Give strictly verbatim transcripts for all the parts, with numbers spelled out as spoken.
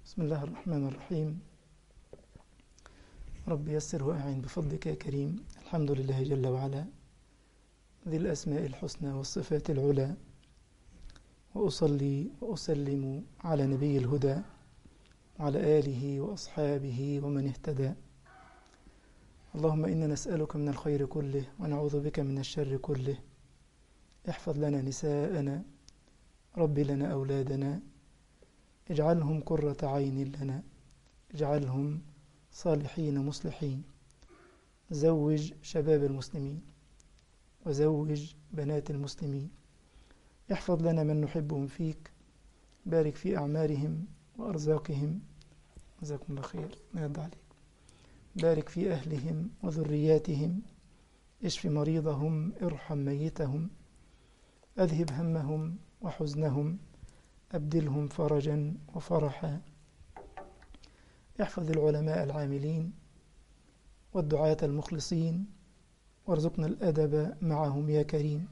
بسم الله الرحمن الرحيم. رب يسر وأعن بفضلك يا كريم. الحمد لله جل وعلا ذي الأسماء الحسنى والصفات العلى، وأصلي وأسلم على نبي الهدى وعلى آله وأصحابه ومن اهتدى. اللهم إنا نسألك من الخير كله ونعوذ بك من الشر كله. احفظ لنا نساءنا، رب لنا أولادنا، اجعلهم قرة عين لنا، اجعلهم صالحين مصلحين. زوج شباب المسلمين وزوج بنات المسلمين. احفظ لنا من نحبهم فيك، بارك في أعمارهم وأرزاقهم، جزاكم الله خير نرضى عليك. بارك في أهلهم وذرياتهم، اشف مريضهم، ارحم ميتهم، أذهب همهم وحزنهم، أبدلهم فرجا وفرحا. احفظ العلماء العاملين والدعاة المخلصين، وارزقنا الأدب معهم يا كريم.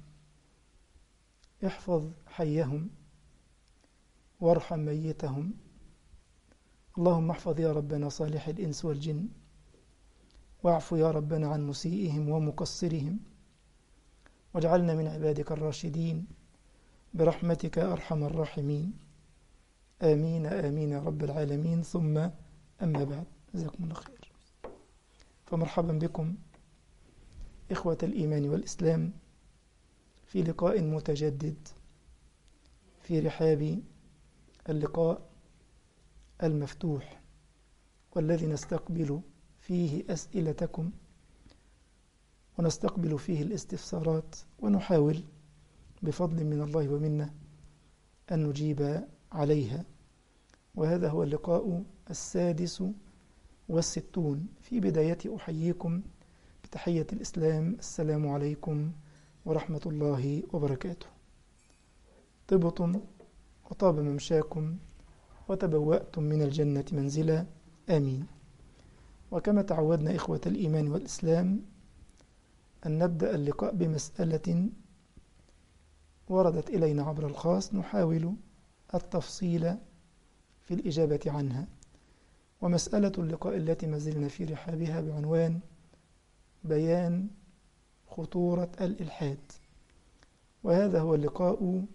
احفظ حيهم وارحم ميتهم. اللهم احفظ يا ربنا صالح الإنس والجن، واعف يا ربنا عن مسيئهم ومقصرهم، واجعلنا من عبادك الراشدين برحمتك أرحم الراحمين. آمين آمين يا رب العالمين. ثم أما بعد، جزاكم الله خير. فمرحبا بكم إخوة الإيمان والإسلام في لقاء متجدد في رحاب اللقاء المفتوح، والذي نستقبل فيه أسئلتكم ونستقبل فيه الاستفسارات، ونحاول بفضل من الله ومنه أن نجيب عليها. وهذا هو اللقاء السادس والستون. في بداية أحييكم بتحية الإسلام، السلام عليكم ورحمة الله وبركاته. طبتم وطاب ممشاكم وتبوأتم من الجنة منزلا، آمين. وكما تعودنا إخوة الإيمان والإسلام أن نبدأ اللقاء بمسألة وردت إلينا عبر الخاص، نحاول التفصيل في الإجابة عنها. ومسألة اللقاء التي ما زلنا في رحابها بعنوان بيان خطورة الإلحاد، وهذا هو اللقاء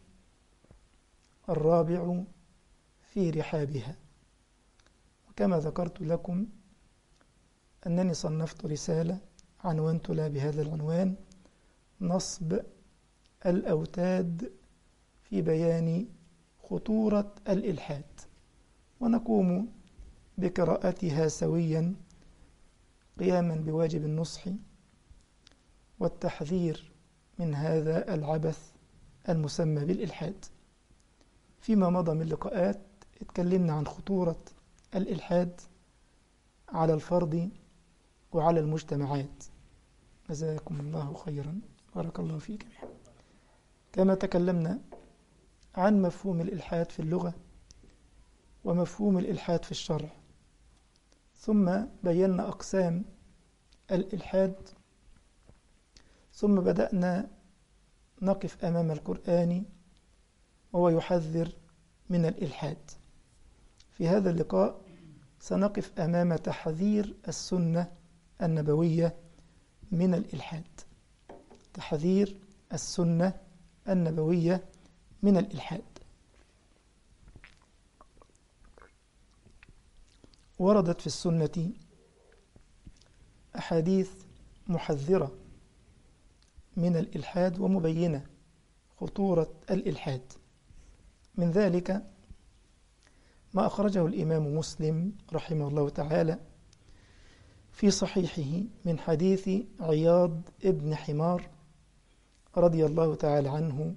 الرابع في رحابها. وكما ذكرت لكم أنني صنفت رسالة عنونت لها بهذا العنوان: نصب الأوتاد في بيان خطورة الإلحاد، ونقوم بقراءتها سويا قياما بواجب النصح والتحذير من هذا العبث المسمى بالإلحاد. فيما مضى من لقاءات اتكلمنا عن خطورة الإلحاد على الفرد وعلى المجتمعات، جزاكم الله خيرا، بارك الله فيك. كما تكلمنا عن مفهوم الإلحاد في اللغة ومفهوم الإلحاد في الشرع، ثم بينا أقسام الإلحاد، ثم بدأنا نقف أمام القرآن وهو يحذر من الإلحاد. في هذا اللقاء سنقف أمام تحذير السنة النبوية من الإلحاد. تحذير السنة النبوية من الإلحاد. وردت في السنة أحاديث محذرة من الإلحاد ومبينة خطورة الإلحاد. من ذلك ما أخرجه الإمام مسلم رحمه الله تعالى في صحيحه من حديث عياض ابن حمار رضي الله تعالى عنه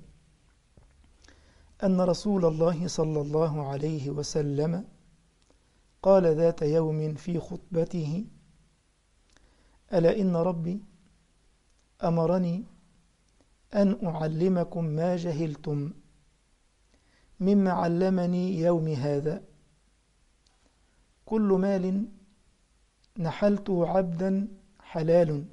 أن رسول الله صلى الله عليه وسلم قال ذات يوم في خطبته: ألا إن ربي أمرني أن أعلمكم ما جهلتم مما علمني يوم هذا. كل مال نحلته عبدا حلال،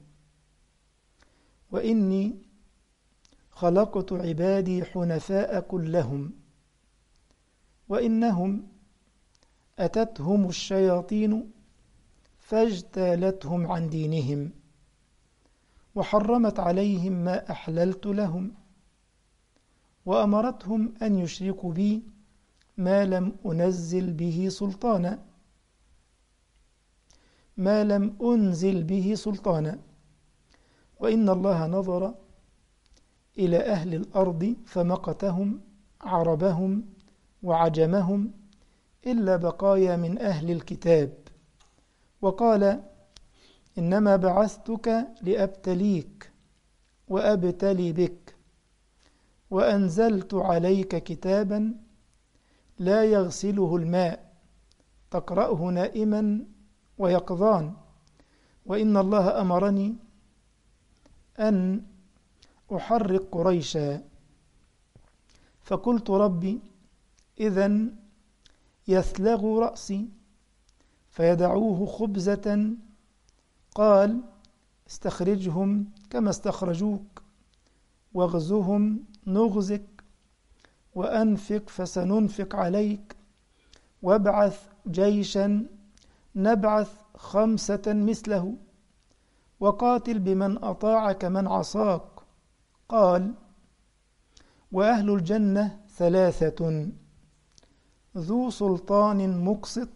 وإني خلقت عبادي حنفاء كلهم، وإنهم أتتهم الشياطين فاجتالتهم عن دينهم وحرمت عليهم ما أحللت لهم وأمرتهم أن يشركوا بي ما لم أنزل به سلطانا ما لم أنزل به سلطانا وإن الله نظر إلى أهل الأرض فمقتهم عربهم وعجمهم إلا بقايا من أهل الكتاب وقال إنما بعثتك لأبتليك وأبتلي بك وأنزلت عليك كتابا لا يغسله الماء تقرأه نائما ويقظان وإن الله أمرني أن أحرق قريشا فقلت ربي إذن يثلغ رأسي فيدعوه خبزة قال استخرجهم كما استخرجوك واغزهم نغزك وأنفق فسننفق عليك وابعث جيشا نبعث خمسة مثله وقاتل بمن أطاعك من عصاك قال وأهل الجنة ثلاثة ذو سلطان مقسط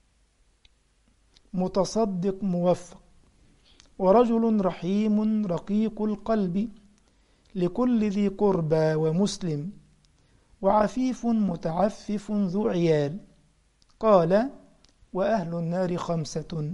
متصدق موفق ورجل رحيم رقيق القلب لكل ذي قربى ومسلم وعفيف متعفف ذو عيال قال وأهل النار خمسة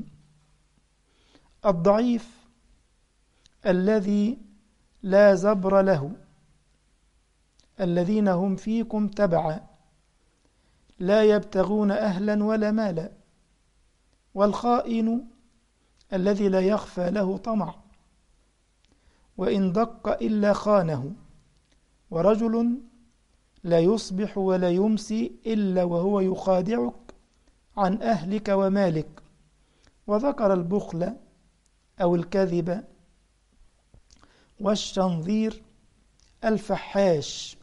الضعيف الذي لا زبر له الذين هم فيكم تبعا لا يبتغون أهلا ولا مالا والخائن الذي لا يخفى له طمع وإن دق إلا خانه ورجل لا يصبح ولا يمسي إلا وهو يخادعك عن أهلك ومالك وذكر البخل أو الكذب والشنظير الفحاش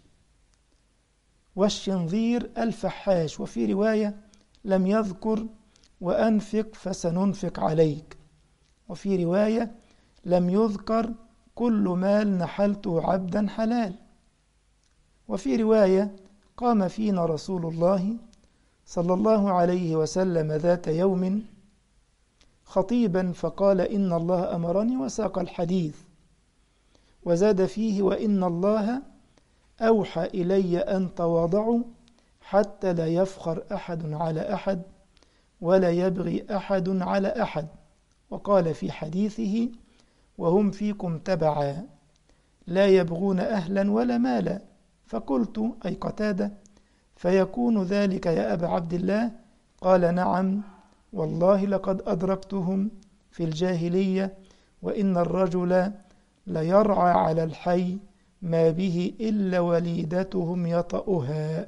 والشنظير الفحاش وفي رواية لم يذكر وأنفق فسننفق عليك وفي رواية لم يذكر كل مال نحلته عبدا حلال وفي رواية قام فينا رسول الله صلى الله عليه وسلم ذات يوم خطيبا فقال إن الله أمرني وساق الحديث وزاد فيه وإن الله أوحى إلي أن تواضعوا حتى لا يفخر أحد على أحد ولا يبغي أحد على أحد وقال في حديثه وهم فيكم تبعا لا يبغون أهلا ولا مالا فقلت أي قتادة فيكون ذلك يا أبا عبد الله قال نعم والله لقد أدركتهم في الجاهلية وإن الرجل ليرعى على الحي ما به إلا وليدتهم يطأها.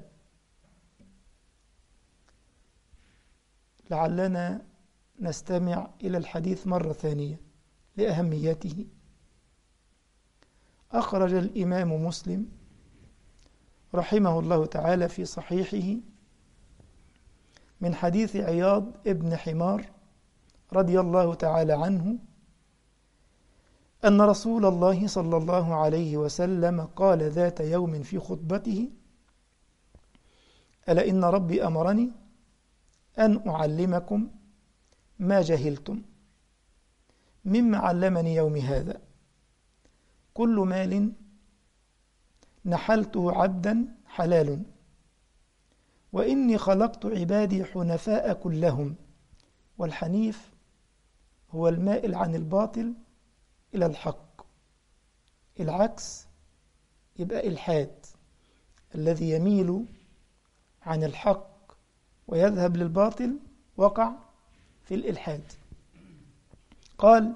لعلنا نستمع إلى الحديث مرة ثانية لأهميته. أخرج الإمام مسلم رحمه الله تعالى في صحيحه من حديث عياض ابن حمار رضي الله تعالى عنه أن رسول الله صلى الله عليه وسلم قال ذات يوم في خطبته ألا إن ربي أمرني أن أعلمكم ما جهلتم مما علمني يوم هذا كل مال نحلته عبدا حلال وإني خلقت عبادي حنفاء كلهم والحنيف هو المائل عن الباطل إلى الحق العكس يبقى إلحاد الذي يميل عن الحق ويذهب للباطل وقع في الإلحاد. قال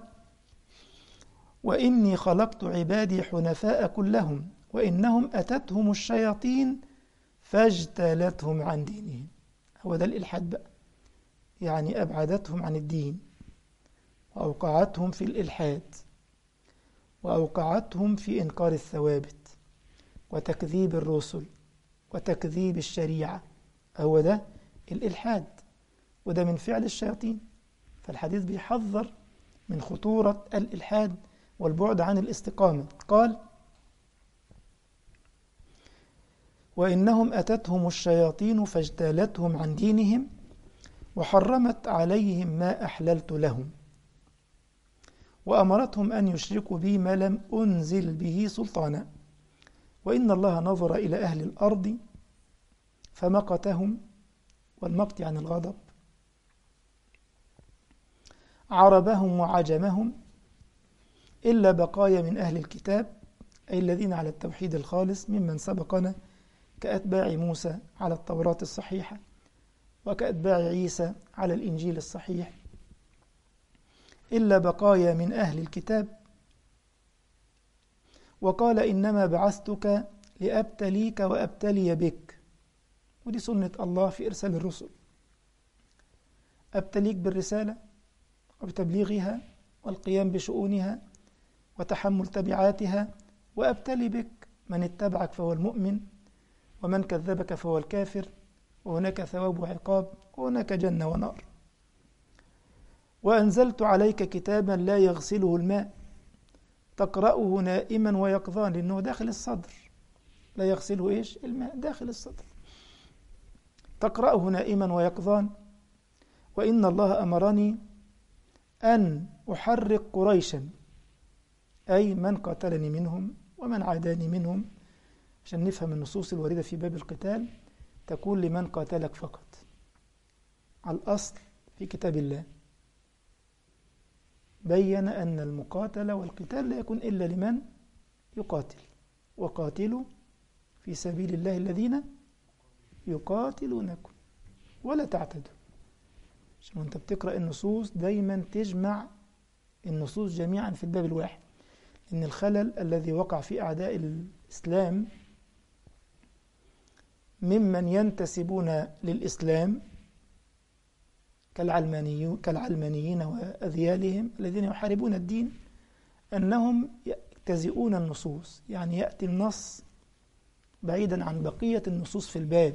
وإني خلقت عبادي حنفاء كلهم وإنهم أتتهم الشياطين فاجتالتهم عن دينهم. هو ده الإلحاد بقى، يعني أبعدتهم عن الدين وأوقعتهم في الإلحاد وأوقعتهم في إنكار الثوابت وتكذيب الرسل وتكذيب الشريعة. هو ده الإلحاد وده من فعل الشياطين. فالحديث بيحذر من خطورة الإلحاد والبعد عن الاستقامة. قال: وإنهم أتتهم الشياطين فاجتالتهم عن دينهم وحرمت عليهم ما أحللت لهم وأمرتهم أن يشركوا بي ما لم أنزل به سلطانا وإن الله نظر إلى أهل الأرض فمقتهم، والمقت عن الغضب، عربهم وعجمهم إلا بقايا من أهل الكتاب، أي الذين على التوحيد الخالص ممن سبقنا كأتباع موسى على التوراة الصحيحة وكأتباع عيسى على الإنجيل الصحيح، إلا بقايا من أهل الكتاب. وقال: إنما بعثتك لأبتليك وأبتلي بك. ودي سنة الله في إرسال الرسل، أبتليك بالرسالة وبتبليغها والقيام بشؤونها وتحمل تبعاتها، وأبتلي بك من اتبعك فهو المؤمن ومن كذبك فهو الكافر، وهناك ثواب وعقاب وهناك جنة ونار. وأنزلت عليك كتابا لا يغسله الماء تقرأه نائما ويقظان، لأنه داخل الصدر، لا يغسله إيش؟ الماء داخل الصدر، تقرأه نائما ويقظان. وإن الله أمرني أن أحرق قريشا، أي من قاتلني منهم ومن عاداني منهم، عشان نفهم النصوص الواردة في باب القتال تكون لمن قاتلك فقط على الأصل في كتاب الله. بين أن المقاتلة والقتال لا يكون إلا لمن يقاتل، وقاتلوا في سبيل الله الذين يقاتلونكم ولا تعتدوا. عشان أنت بتقرأ النصوص دايما تجمع النصوص جميعا في الباب الواحد، إن الخلل الذي وقع في أعداء الإسلام ممن ينتسبون للإسلام كالعلمانيين وأذيالهم الذين يحاربون الدين، أنهم يجتزئون النصوص، يعني يأتي النص بعيدا عن بقية النصوص في الباب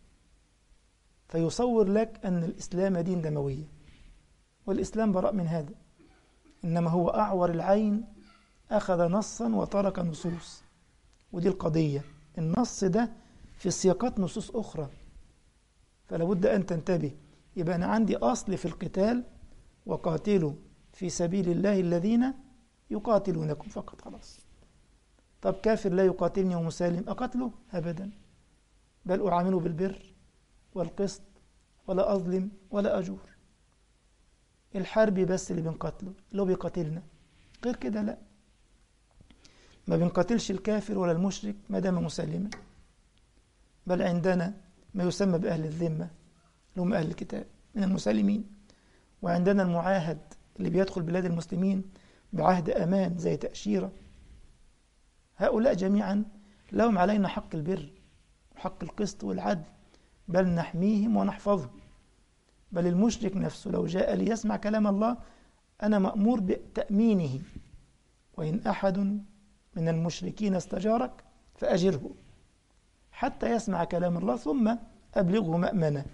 فيصور لك أن الإسلام دين دموية، والإسلام براء من هذا، إنما هو أعور العين، أخذ نصا وترك نصوص. ودي القضية، النص ده في سياقات نصوص أخرى، فلا بد أن تنتبه. يبقى أنا عندي أصل في القتال: وقاتلوا في سبيل الله الذين يقاتلونكم فقط، خلاص. طب كافر لا يقاتلني ومسالم أقتله؟ أبدا، بل أعامله بالبر والقسط ولا أظلم ولا أجور. الحربي بس اللي بنقتله، اللي بيقاتلنا، غير كده لا، ما بنقاتلش الكافر ولا المشرك ما دام مسلما. بل عندنا ما يسمى بأهل الذمة اللي هم أهل الكتاب من المسلمين، وعندنا المعاهد اللي بيدخل بلاد المسلمين بعهد أمان زي تأشيرة. هؤلاء جميعا لهم علينا حق البر وحق القسط والعدل، بل نحميهم ونحفظهم. بل المشرك نفسه لو جاء ليسمع كلام الله أنا مأمور بتأمينه، وإن أحد من المشركين استجارك فأجره حتى يسمع كلام الله ثم أبلغه مأمنة.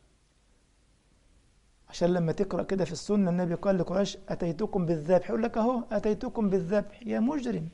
عشان لما تقرأ كده في السنة النبي قال لقريش: أتيتكم بالذبح، يقول لك أهو أتيتكم بالذبح. يا مجرم،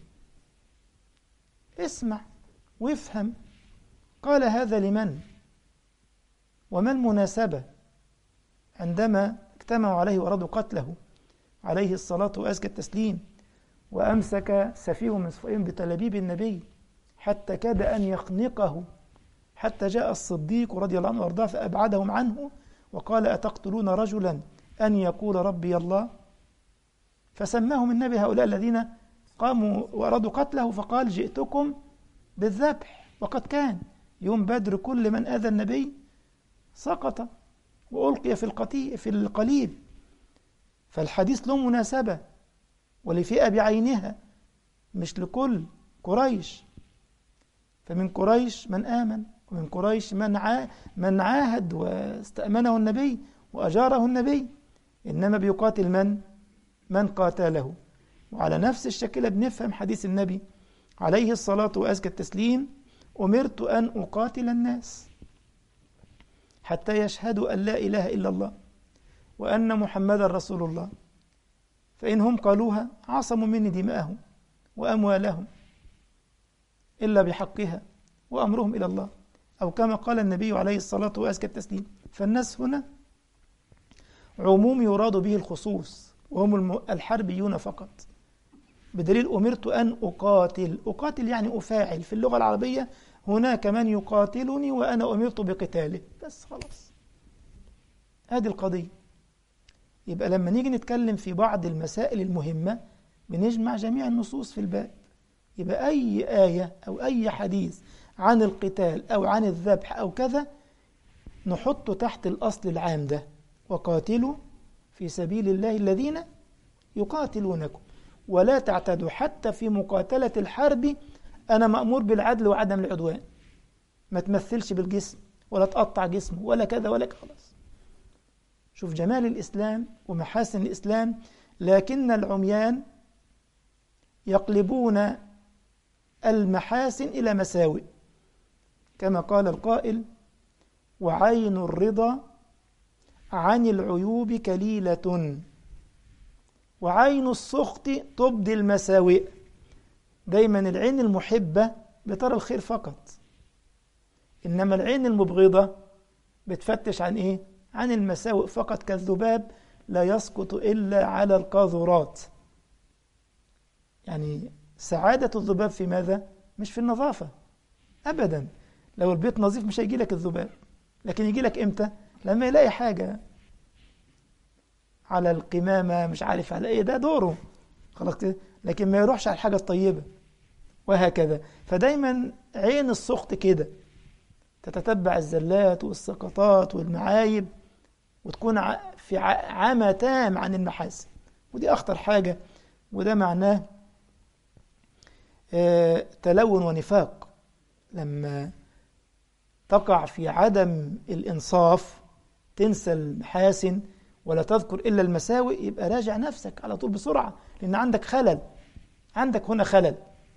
اسمع وافهم، قال هذا لمن؟ وما المناسبة عندما اجتمعوا عليه وأرادوا قتله عليه الصلاة وأزكى التسليم، وأمسك سفيه من سفيهم بتلابيب النبي حتى كاد أن يخنقه، حتى جاء الصديق رضي الله عنه وارضاه فأبعدهم عنه وقال: أتقتلون رجلا أن يقول ربي الله؟ فسماهم النبي هؤلاء الذين قاموا وأرادوا قتله، فقال: جئتكم بالذبح. وقد كان يوم بدر كل من أذى النبي سقط وألقي في القتي في القليب. فالحديث له مناسبة ولفئة بعينها، مش لكل قريش. فمن قريش من آمن، ومن قريش من عا من عاهد واستأمنه النبي وأجاره النبي، إنما بيقاتل من؟ من قاتله. وعلى نفس الشكل بنفهم حديث النبي عليه الصلاة وأزكى التسليم: أمرت أن أقاتل الناس حتى يشهدوا أن لا إله إلا الله وأن محمدا رسول الله، فإنهم قالوها عصموا مني دماءهم وأموالهم إلا بحقها وأمرهم إلى الله، أو كما قال النبي عليه الصلاة وأزكى التسليم. فالناس هنا عموم يراد به الخصوص، وهم الحربيون فقط، بدليل أمرت أن أقاتل. أقاتل يعني أفاعل، في اللغة العربية هناك من يقاتلني وأنا أمرت بقتاله، بس خلاص هذه القضية. يبقى لما نيجي نتكلم في بعض المسائل المهمة بنجمع جميع النصوص في الباب. يبقى أي آية أو أي حديث عن القتال أو عن الذبح أو كذا نحطه تحت الأصل العام ده: وقاتلوا في سبيل الله الذين يقاتلونكم ولا تعتدوا. حتى في مقاتلة الحرب أنا مأمور بالعدل وعدم العدوان، ما تمثلش بالجسم ولا تقطع جسمه ولا كذا ولا كذا. خلاص، شوف جمال الإسلام ومحاسن الإسلام. لكن العميان يقلبون المحاسن إلى مساوئ، كما قال القائل: وعين الرضا عن العيوب كليلة، وعين السخط تبدي المساوئ. دايما العين المحبة بترى الخير فقط، إنما العين المبغضة بتفتش عن إيه؟ عن المساوئ فقط، كالذباب لا يسقط إلا على القاذورات. يعني سعادة الذباب في ماذا؟ مش في النظافة أبدا. لو البيت نظيف مش هيجي لك الذباب، لكن يجي لك إمتى؟ لما يلاقي حاجة على القمامة، مش عارف على إيه، ده دوره خلاص كده، لكن ما يروحش على الحاجة الطيبة، وهكذا. فدايما عين السخط كده تتتبع الزلات والسقطات والمعايب، وتكون في عمى تام عن المحاسن، ودي أخطر حاجة. وده معناه آه تلون ونفاق. لما تقع في عدم الإنصاف تنسى المحاسن ولا تذكر إلا المساوئ، يبقى راجع نفسك على طول بسرعة، لأن عندك خلل، عندك هنا خلل.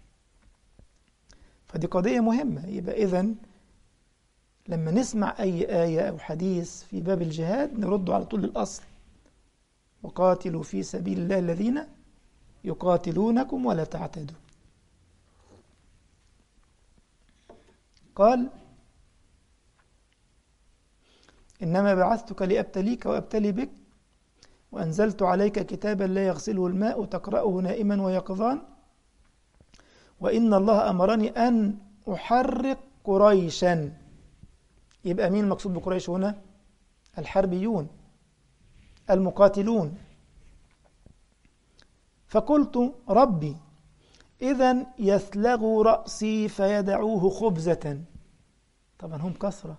فدي قضية مهمة. يبقى إذن لما نسمع أي آية أو حديث في باب الجهاد نرد على طول للأصل: وقاتلوا في سبيل الله الذين يقاتلونكم ولا تعتدوا. قال: إنما بعثتك لأبتليك وأبتلي بك، وأنزلت عليك كتابا لا يغسله الماء تقرأه نائما ويقظان، وإن الله أمرني أن أحرق قريشا. يبقى مين المقصود بقريش هنا؟ الحربيون المقاتلون. فقلت: ربي إذن يثلغوا رأسي فيدعوه خبزة. طبعا هم كثرة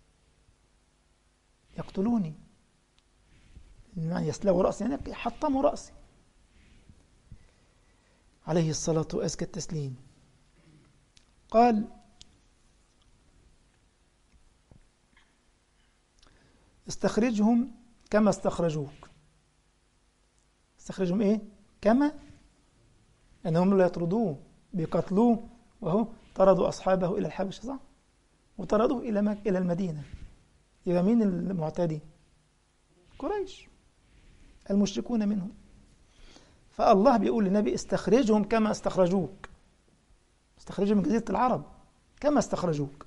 يقتلوني، يثلغوا رأسي يعني يحطموا رأسي. عليه الصلاة وأزكى التسليم. قال: استخرجهم كما استخرجوك. استخرجهم إيه؟ كما أنهم لا يطردوه، بيقتلوه، وهو طردوا أصحابه إلى الحبشة، صح؟ وطردوه إلى مك... إلى المدينة. يبقى مين المعتدي؟ قريش، المشركون منهم. فالله بيقول للنبي: استخرجهم كما استخرجوك، استخرجهم من جزيرة العرب كما استخرجوك،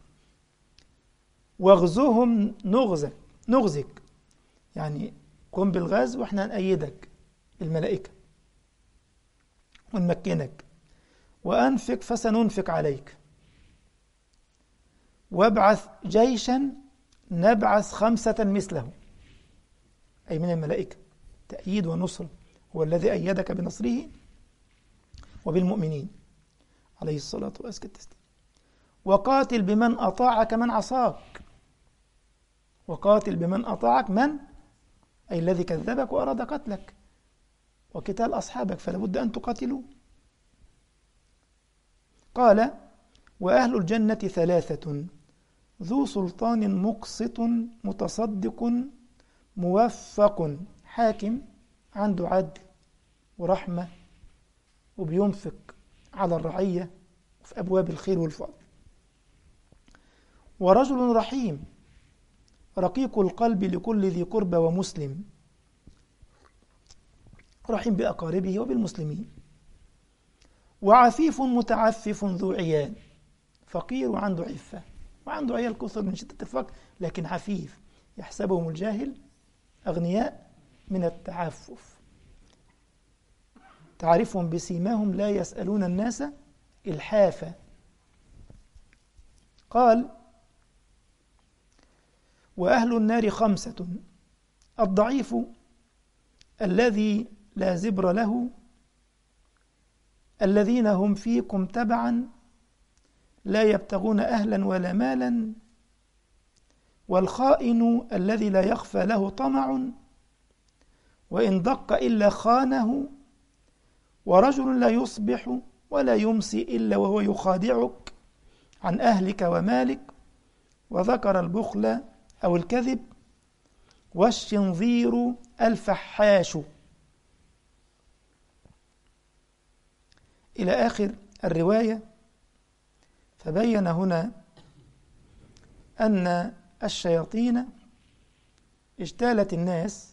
واغزوهم نغزك نغزك يعني قم بالغزو واحنا نأيدك الملائكة ونمكنك، وأنفق فسننفق عليك، وابعث جيشا نبعث خمسة مثله، أي من الملائكة، تأييد ونصر. هو الذي أيدك بنصره وبالمؤمنين عليه الصلاة والسلام. وقاتل بمن أطاعك من عصاك، وقاتل بمن أطاعك، من أي الذي كذبك وأراد قتلك وقتال أصحابك، فلا بد أن تقاتلوا. قال: وأهل الجنة ثلاثة: ذو سلطان مقسط متصدق موفق، حاكم عنده عدل ورحمة وبينفق على الرعية في أبواب الخير والفضل. ورجل رحيم رقيق القلب لكل ذي قربى ومسلم، رحيم بأقاربه وبالمسلمين. وعفيف متعفف ذو عيال، فقير وعنده عفة وعنده عيال كثر من شدة الفقر، لكن عفيف، يحسبهم الجاهل أغنياء من التعفف. تعرفهم بسيماهم لا يسألون الناس إلحافا. قال: وأهل النار خمسة: الضعيف الذي لا زبر له، الذين هم فيكم تبعا لا يبتغون أهلا ولا مالا، والخائن الذي لا يخفى له طمع وإن دق إلا خانه، ورجل لا يصبح ولا يمسي إلا وهو يخادعك عن أهلك ومالك، وذكر البخل أو الكذب، والشنظير الفحاش، إلى آخر الرواية. فبين هنا أن الشياطين اجتالت الناس،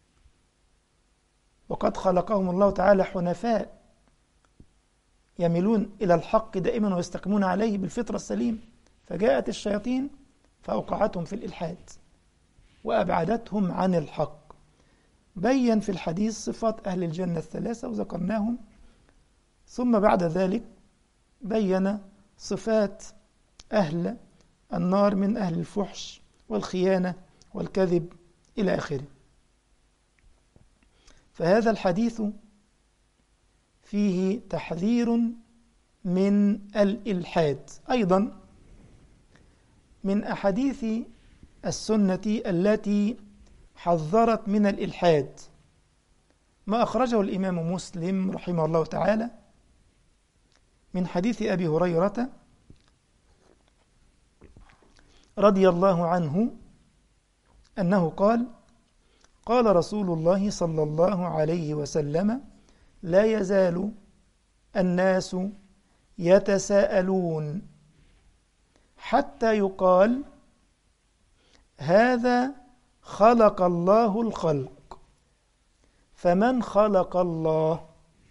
وقد خلقهم الله تعالى حنفاء يميلون إلى الحق دائما ويستقيمون عليه بالفطرة السليمة، فجاءت الشياطين فأوقعتهم في الإلحاد وأبعدتهم عن الحق. بين في الحديث صفات أهل الجنة الثلاثة وذكرناهم، ثم بعد ذلك بين صفات أهل النار من أهل الفحش والخيانة والكذب إلى آخره. فهذا الحديث فيه تحذير من الإلحاد. أيضا من أحاديث السنة التي حذرت من الإلحاد ما أخرجه الإمام مسلم رحمه الله تعالى من حديث أبي هريرة رضي الله عنه أنه قال: قال رسول الله صلى الله عليه وسلم: لا يزال الناس يتساءلون حتى يقال هذا خلق الله الخلق، فمن خلق الله؟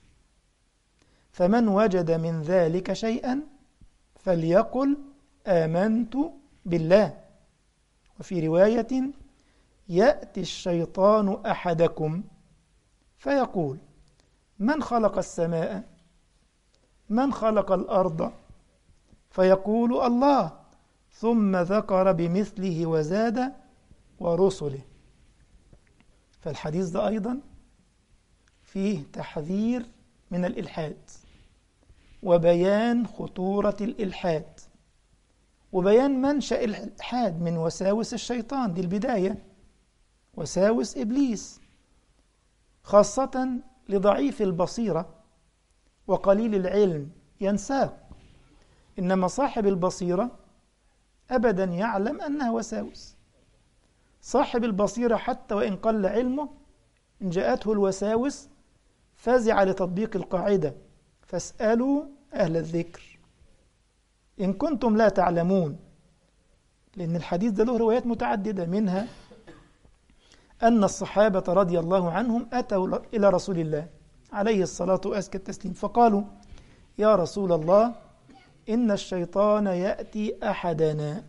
فمن وجد من ذلك شيئا فليقل آمنت بالله. وفي رواية: يأتي الشيطان أحدكم فيقول من خلق السماء؟ من خلق الأرض؟ فيقول الله، ثم ذكر بمثله وزاد ورسله. فالحديث ده أيضا فيه تحذير من الإلحاد وبيان خطورة الإلحاد وبيان منشأ الإلحاد من وساوس الشيطان. دي البداية، وساوس إبليس، خاصة لضعيف البصيرة وقليل العلم ينساق، إنما صاحب البصيرة أبدا يعلم أنها وساوس. صاحب البصيرة حتى وإن قل علمه إن جاءته الوساوس فزع لتطبيق القاعدة: فاسألوا أهل الذكر إن كنتم لا تعلمون. لأن الحديث ده له روايات متعددة، منها أن الصحابة رضي الله عنهم أتوا إلى رسول الله عليه الصلاة وأزكى التسليم فقالوا: يا رسول الله، إن الشيطان يأتي أحدنا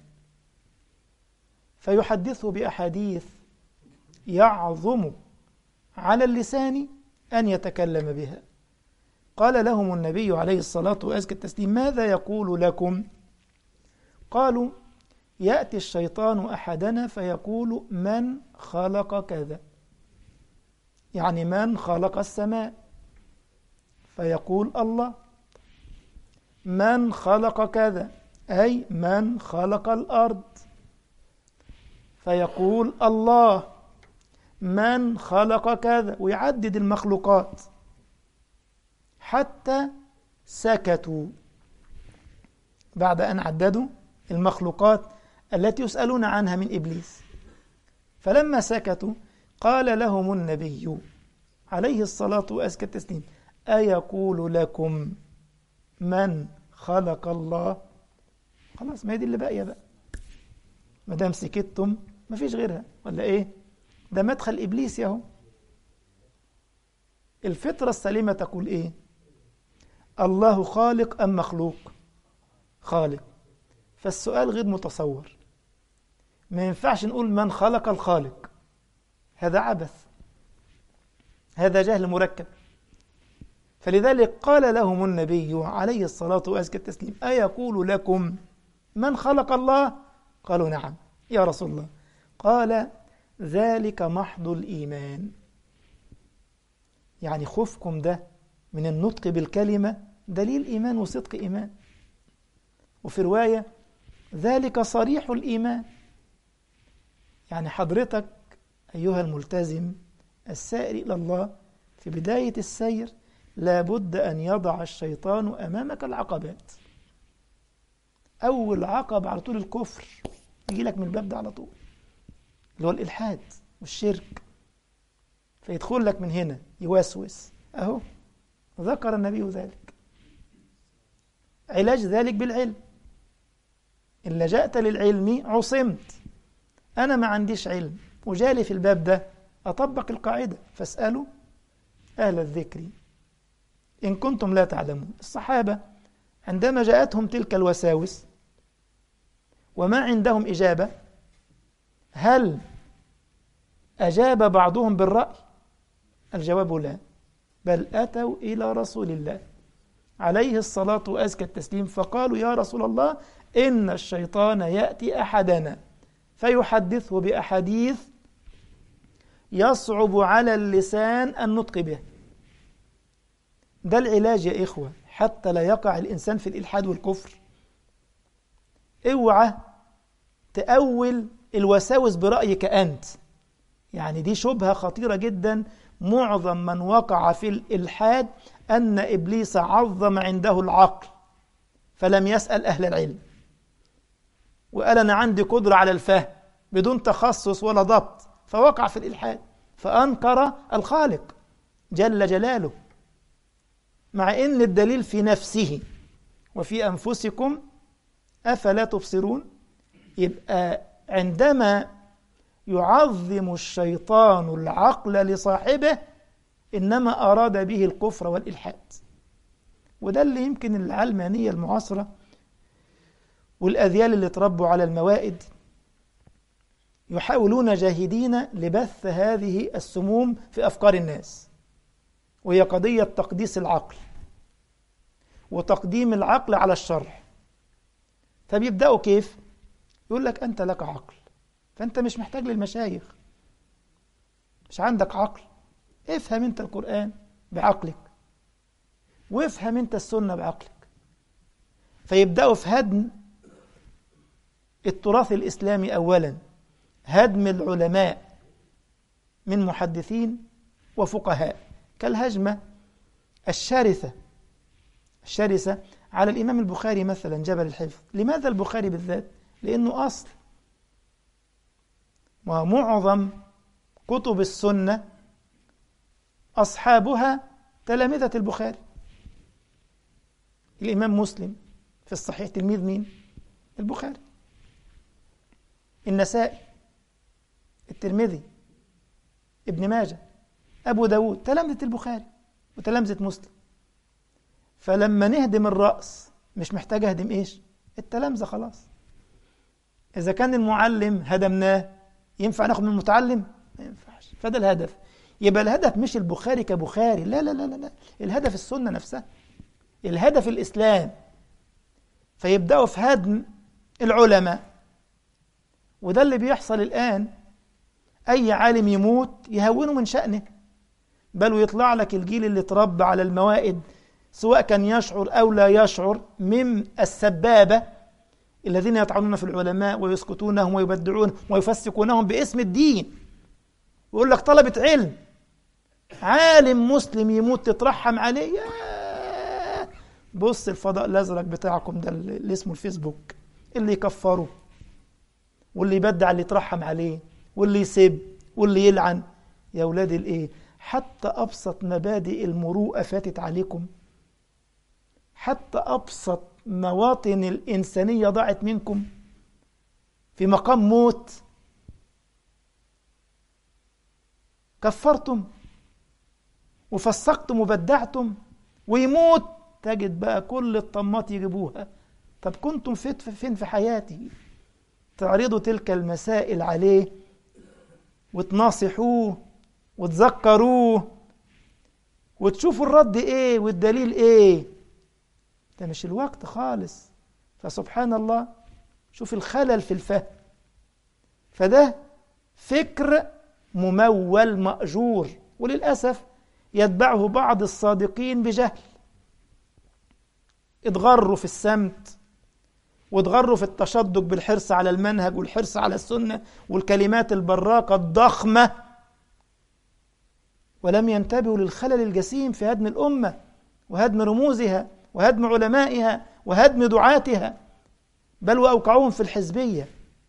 فيحدثه بأحاديث يعظم على اللسان أن يتكلم بها. قال لهم النبي عليه الصلاة وأزكى التسليم: ماذا يقول لكم؟ قالوا: يأتي الشيطان أحدنا فيقول من خلق كذا، يعني من خلق السماء؟ فيقول الله. من خلق كذا أي من خلق الأرض؟ فيقول الله. من خلق كذا، ويعدد المخلوقات حتى سكتوا. بعد أن عددوا المخلوقات التي يسألون عنها من إبليس، فلما سكتوا قال لهم النبي عليه الصلاة وأزكى التسليم: أيقول لكم من خلق الله؟ خلاص، ما هي دي اللي باقية بقى، ما دام سكتتم ما فيش غيرها، ولا إيه؟ ده مدخل إبليس ياهو. الفطرة السليمة تقول إيه؟ الله خالق أم مخلوق؟ خالق. فالسؤال غير متصور، ما ينفعش نقول من خلق الخالق، هذا عبث، هذا جهل مركب. فلذلك قال لهم النبي عليه الصلاة وأزكى التسليم: أيقول لكم من خلق الله؟ قالوا نعم يا رسول الله. قال: ذلك محض الإيمان. يعني خوفكم ده من النطق بالكلمة دليل إيمان وصدق إيمان. وفي رواية: ذلك صريح الإيمان. يعني حضرتك أيها الملتزم السائر إلى الله في بداية السير لابد أن يضع الشيطان أمامك العقبات. أول عقبة على طول الكفر، يجي لك من الباب ده على طول، اللي هو الإلحاد والشرك، فيدخل لك من هنا يوسوس. أهو ذكر النبي ذلك. علاج ذلك بالعلم. إن لجأت للعلم عصمت. أنا ما عنديش علم وجالي في الباب ده، أطبق القاعدة: فاسألوا أهل الذكر إن كنتم لا تعلمون. الصحابة عندما جاءتهم تلك الوساوس وما عندهم إجابة، هل أجاب بعضهم بالرأي؟ الجواب لا، بل أتوا إلى رسول الله عليه الصلاة وأزكى التسليم فقالوا: يا رسول الله، إن الشيطان يأتي أحدنا فيحدثه بأحاديث يصعب على اللسان النطق به. ده العلاج يا إخوة حتى لا يقع الإنسان في الإلحاد والكفر. اوعى تأول الوساوس برأيك أنت. يعني دي شبهة خطيرة جدا. معظم من وقع في الإلحاد أن إبليس عظم عنده العقل فلم يسأل أهل العلم، وقال أنا عندي قدرة على الفهم بدون تخصص ولا ضبط، فوقع في الإلحاد فأنكر الخالق جل جلاله، مع إن الدليل في نفسه وفي أنفسكم أفلا تبصرون. يبقى عندما يعظم الشيطان العقل لصاحبه إنما أراد به الكفر والإلحاد. وده اللي يمكن العلمانية المعاصرة والأذيال اللي تربوا على الموائد يحاولون جاهدين لبث هذه السموم في أفكار الناس، وهي قضية تقديس العقل وتقديم العقل على الشرع. فبيبدأوا كيف؟ يقول لك أنت لك عقل فأنت مش محتاج للمشايخ، مش عندك عقل، افهم أنت القرآن بعقلك وافهم أنت السنة بعقلك. فيبدأوا في هدم التراث الإسلامي أولا، هدم العلماء من محدثين وفقهاء، كالهجمة الشرسة الشرسة على الإمام البخاري مثلا جبل الحفظ. لماذا البخاري بالذات؟ لأنه أصل، ومعظم كتب السنة أصحابها تلامذة البخاري. الإمام مسلم في الصحيح تلميذ مين؟ البخاري. النسائي، الترمذي، ابن ماجه، أبو داود تلامذة البخاري وتلامذة مسلم. فلما نهدم الرأس مش محتاج أهدم إيش؟ التلامذة خلاص. إذا كان المعلم هدمناه ينفع ناخد من المتعلم؟ ما ينفعش. فده الهدف. يبقى الهدف مش البخاري كبخاري، لا لا لا لا, لا. الهدف السنة نفسها، الهدف الإسلام. فيبدأوا في هدم العلماء، وده اللي بيحصل الآن. أي عالم يموت يهونوا من شأنه، بل ويطلع لك الجيل اللي تربى على الموائد سواء كان يشعر أو لا يشعر من السبابة الذين يطعنون في العلماء ويسكتونهم ويبدعون ويفسقونهم باسم الدين. ويقول لك طلبة علم، عالم مسلم يموت تترحم عليه. بص الفضاء الأزرق بتاعكم ده اللي اسمه الفيسبوك، اللي يكفره واللي يبدع اللي يترحم عليه واللي يسب واللي يلعن. يا أولاد الإيه، حتى أبسط مبادئ المروءة فاتت عليكم، حتى أبسط مواطن الإنسانية ضاعت منكم في مقام موت. كفرتم وفسقتم وبدعتم، ويموت تجد بقى كل الطمات يجيبوها. طب كنتم فين في حياتي؟ تعرضوا تلك المسائل عليه وتناصحوه وتذكروه وتشوفوا الرد ايه والدليل ايه. ده مش الوقت خالص. فسبحان الله، شوف الخلل في الفهم. فده فكر ممول مأجور، وللأسف يتبعه بعض الصادقين بجهل. اتغروا في السمت، واتغروا في التشدق بالحرص على المنهج والحرص على السنة والكلمات البراقة الضخمة، ولم ينتبهوا للخلل الجسيم في هدم الأمة وهدم رموزها وهدم علمائها وهدم دعاتها، بل وأوقعوهم في الحزبية،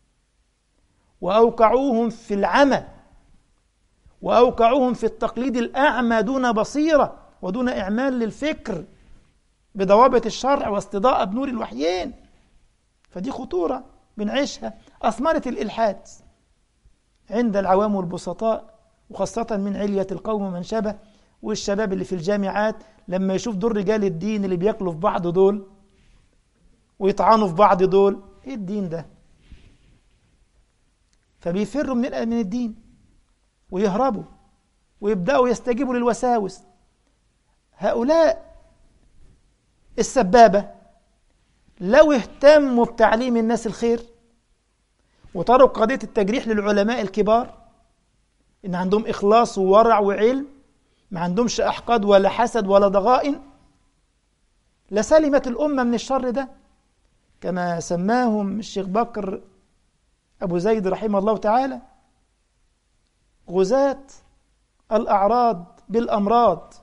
وأوقعوهم في العمى، وأوقعوهم في التقليد الأعمى دون بصيرة ودون إعمال للفكر بضوابط الشرع واستضاءة بنور الوحيين. فدي خطورة بنعيشها، أثمرت الإلحاد عند العوام والبسطاء، وخاصة من علية القوم ومن شبه. والشباب اللي في الجامعات لما يشوف دول رجال الدين اللي بياكلوا في بعض دول ويطعنوا في بعض دول، ايه الدين ده؟ فبيفروا من من الدين ويهربوا ويبدأوا يستجيبوا للوساوس. هؤلاء السبابة لو اهتموا بتعليم الناس الخير وتركوا قضية التجريح للعلماء الكبار، إن عندهم إخلاص وورع وعلم، ما عندهمش أحقاد ولا حسد ولا ضغائن، لسلمت الأمة من الشر ده. كما سماهم الشيخ بكر أبو زيد رحمه الله تعالى: غزاة الأعراض بالأمراض،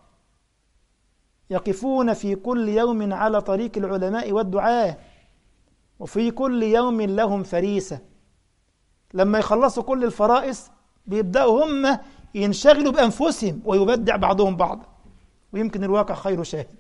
يقفون في كل يوم على طريق العلماء والدعاة، وفي كل يوم لهم فريسة. لما يخلصوا كل الفرائس بيبدأوا هم ينشغلوا بأنفسهم ويبدع بعضهم بعضا. ويمكن الواقع خير شاهد.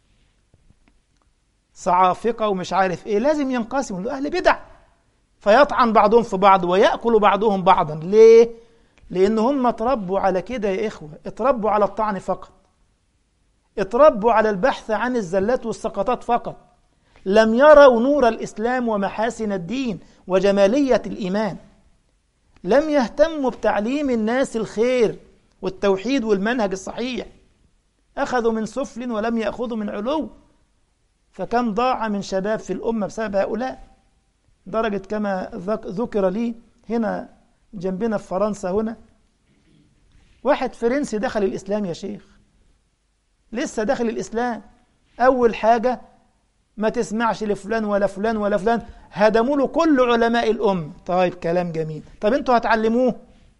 صعافقة ومش عارف ايه، لازم ينقسموا لأهل بدع، فيطعن بعضهم في بعض ويأكل بعضهم بعضا. ليه؟ لأن هم اتربوا على كده يا إخوة، اتربوا على الطعن فقط، اتربوا على البحث عن الزلات والسقطات فقط، لم يروا نور الإسلام ومحاسن الدين وجمالية الإيمان، لم يهتموا بتعليم الناس الخير والتوحيد والمنهج الصحيح، أخذوا من سفل ولم يأخذوا من علو. فكم ضاع من شباب في الأمة بسبب هؤلاء، درجة كما ذكر لي هنا جنبنا في فرنسا هنا، واحد فرنسي دخل الإسلام يا شيخ، لسه داخل الإسلام، أول حاجة ما تسمعش لفلان ولا فلان ولا فلان، هدموا له كل علماء الأمة. طيب كلام جميل، طب انتوا هتعلموه؟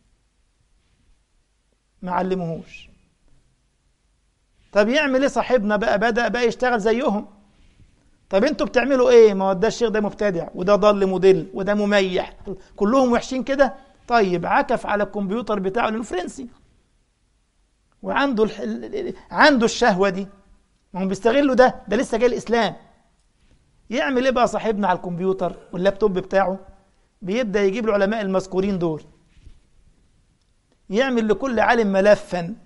ما علموهوش. طب يعمل ايه صاحبنا بقى؟ بدأ بقى يشتغل زيهم. طب انتوا بتعملوا ايه؟ ما هو ده الشيخ ده مبتدع وده ضل مضل وده مميح، كلهم وحشين كده. طيب عكف على الكمبيوتر بتاعه لانه فرنسي وعنده الح... عنده الشهوة دي، ما هم بيستغلوا ده، ده لسه جاي الإسلام. يعمل ايه بقى صاحبنا على الكمبيوتر واللابتوب بتاعه؟ بيبدأ يجيب العلماء المذكورين دول، يعمل لكل عالم ملفا،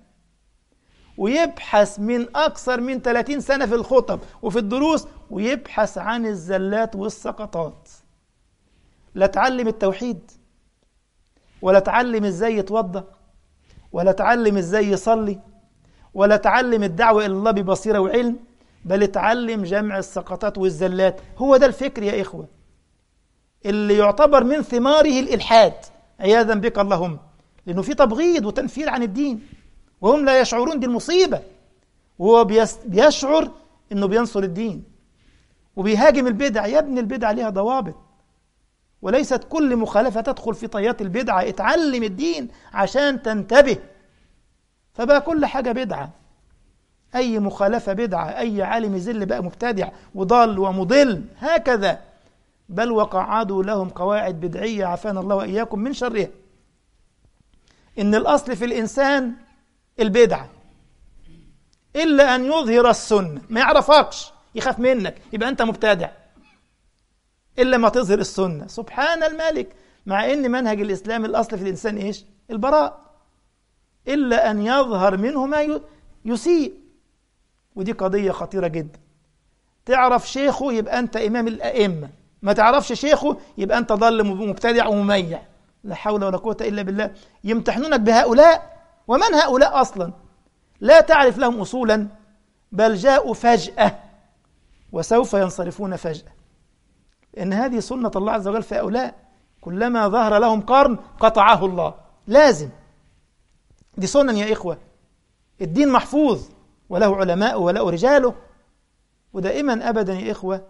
ويبحث من أكثر من ثلاثين سنة في الخطب وفي الدروس، ويبحث عن الزلات والسقطات. لا تعلم التوحيد، ولا تعلم ازاي يتوضى، ولا تعلم ازاي يصلي، ولا تعلم الدعوة إلى الله ببصيرة وعلم، بل تعلم جمع السقطات والزلات. هو ده الفكر يا إخوة اللي يعتبر من ثماره الإلحاد عياذا بك اللهم، لأنه في تبغيض وتنفير عن الدين وهم لا يشعرون. دي المصيبة. وهو بيشعر أنه بينصر الدين وبيهاجم البدع. يا ابن البدع ليها ضوابط، وليست كل مخالفة تدخل في طيات البدعة. اتعلم الدين عشان تنتبه. فبقى كل حاجة بدعة، أي مخالفة بدعة، أي عالم يزل بقى مبتدع وضال ومضل هكذا. بل وقعدوا لهم قواعد بدعية عافانا الله وإياكم من شرها. إن الأصل في الإنسان البدعة، إلا أن يظهر السنة، ما يعرفكش يخاف منك يبقى أنت مبتدع، إلا ما تظهر السنة. سبحان الملك. مع إن منهج الإسلام الأصل في الإنسان إيش؟ البراء. إلا أن يظهر منه ما ي... يسيء، ودي قضية خطيرة جدا. تعرف شيخه يبقى أنت إمام الأئمة، ما تعرفش شيخه يبقى أنت ضال مبتدع ومميع. لا حول ولا قوة إلا بالله. يمتحنونك بهؤلاء، ومن هؤلاء أصلا؟ لا تعرف لهم أصولا، بل جاءوا فجأة وسوف ينصرفون فجأة، لأن هذه سنة الله عز وجل في هؤلاء، كلما ظهر لهم قرن قطعه الله، لازم. دي سنن يا إخوة. الدين محفوظ وله علماء وله رجاله، ودائما أبدا يا إخوة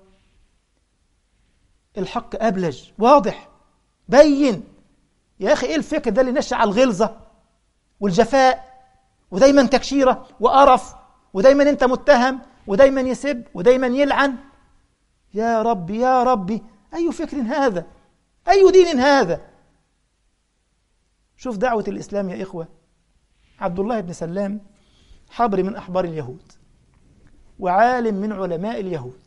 الحق أبلج واضح بين. يا أخي إيه الفكر ده اللي نشأ على الغلظة والجفاء، ودايما تكشيرة وقرف، ودايما أنت متهم، ودايما يسب، ودايما يلعن؟ يا ربي يا ربي، أي فكر هذا؟ أي دين هذا؟ شوف دعوة الإسلام يا إخوة. عبد الله بن سلام حبر من أحبار اليهود وعالم من علماء اليهود،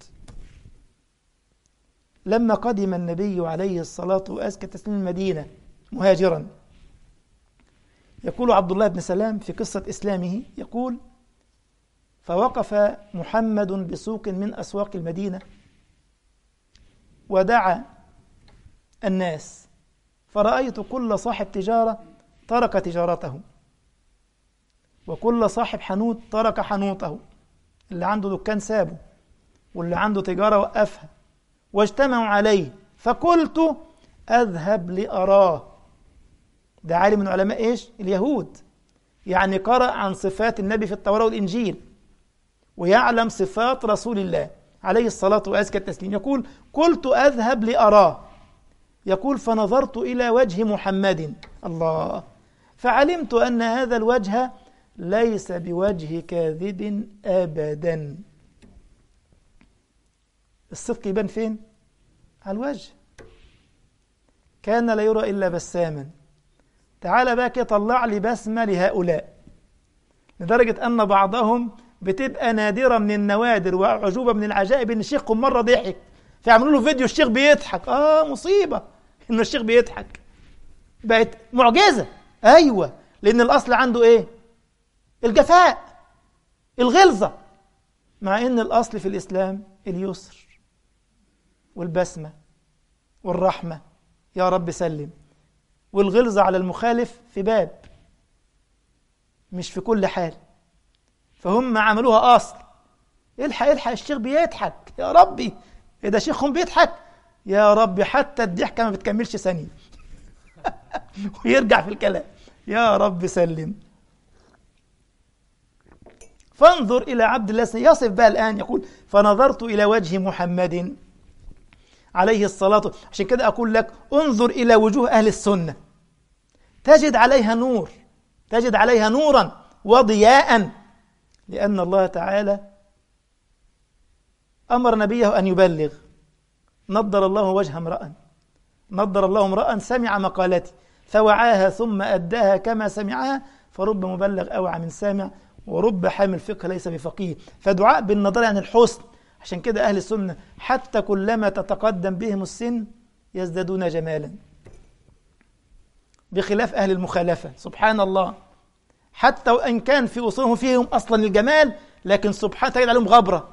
لما قدم النبي عليه الصلاة وأزكى تسليم المدينة مهاجرا، يقول عبد الله بن سلام في قصة إسلامه، يقول: فوقف محمد بسوق من أسواق المدينة ودعا الناس، فرأيت كل صاحب تجارة ترك تجارته، وكل صاحب حنوت ترك حنوته، اللي عنده دكان سابه، واللي عنده تجارة وقفها، واجتمعوا عليه، فقلت أذهب لأراه. ده عالم من علماء إيش؟ اليهود، يعني قرأ عن صفات النبي في التوراة والإنجيل، ويعلم صفات رسول الله عليه الصلاة وأزكى التسليم. يقول: قلت أذهب لأراه. يقول: فنظرت إلى وجه محمد، الله، فعلمت أن هذا الوجه ليس بوجه كاذب أبدا. الصدق يبان فين؟ على الوجه. كان لا يرى إلا بساما. تعال بقى كده طلع لي بسمة لهؤلاء، لدرجة أن بعضهم بتبقى نادرة من النوادر وعجوبة من العجائب إن شيخهم مرة ضحك، فيعملوا له فيديو الشيخ بيضحك. آه مصيبة إنه الشيخ بيضحك، بقت معجزة. أيوة، لأن الأصل عنده إيه؟ الجفاء، الغلظة، مع إن الأصل في الإسلام اليسر والبسمة والرحمة، يا رب سلم. والغلظة على المخالف في باب، مش في كل حال. فهم عملوها أصل. الحق الحق الشيخ بيضحك، يا ربي إيه ده شيخهم بيضحك؟ يا ربي حتى الضحكة ما بتكملش ثانية ويرجع في الكلام، يا رب سلم. فانظر إلى عبد الله، يصف بقى الآن، يقول: فنظرت إلى وجه محمد عليه الصلاة. عشان كده أقول لك انظر إلى وجوه أهل السنة، تجد عليها نور، تجد عليها نورا وضياء، لأن الله تعالى أمر نبيه أن يبلغ. نضر الله وجه امرأ، نضر الله امرأ سمع مقالتي فوعاها ثم أداها كما سمعها، فرب مبلغ أوعى من سامع، ورب حامل فقه ليس بفقيه. فدعاء بالنظر عن الحسن. عشان كده أهل السنة حتى كلما تتقدم بهم السن يزدادون جمالا، بخلاف أهل المخالفة. سبحان الله، حتى وإن كان في أصولهم فيهم أصلا الجمال، لكن سبحان تجد عليهم غبرة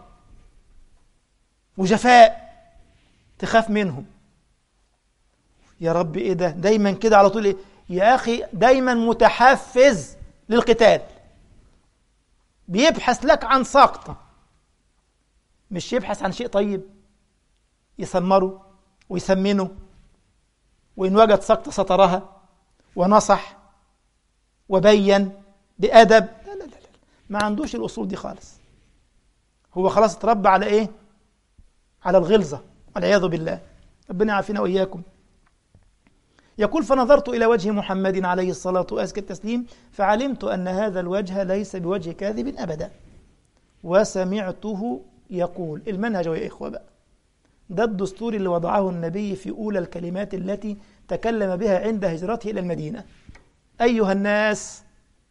وجفاء، تخاف منهم. يا رب إيه ده؟ دايما كده على طول إيه؟ يا أخي دايما متحفز للقتال، بيبحث لك عن سقطة، مش يبحث عن شيء طيب يسمره ويسمنه، وإن وجد سقطة سطرها ونصح وبين بأدب. لا لا لا لا، ما عندوش الأصول دي خالص. هو خلاص اتربى على إيه؟ على الغلظة والعياذ بالله. ربنا يعافينا وإياكم. يقول: فنظرت إلى وجه محمد عليه الصلاة وأزكى التسليم، فعلمت أن هذا الوجه ليس بوجه كاذب أبدا، وسمعته يقول. المنهج يا إخوة بقى، ده الدستور اللي وضعه النبي في أولى الكلمات التي تكلم بها عند هجرته إلى المدينة: أيها الناس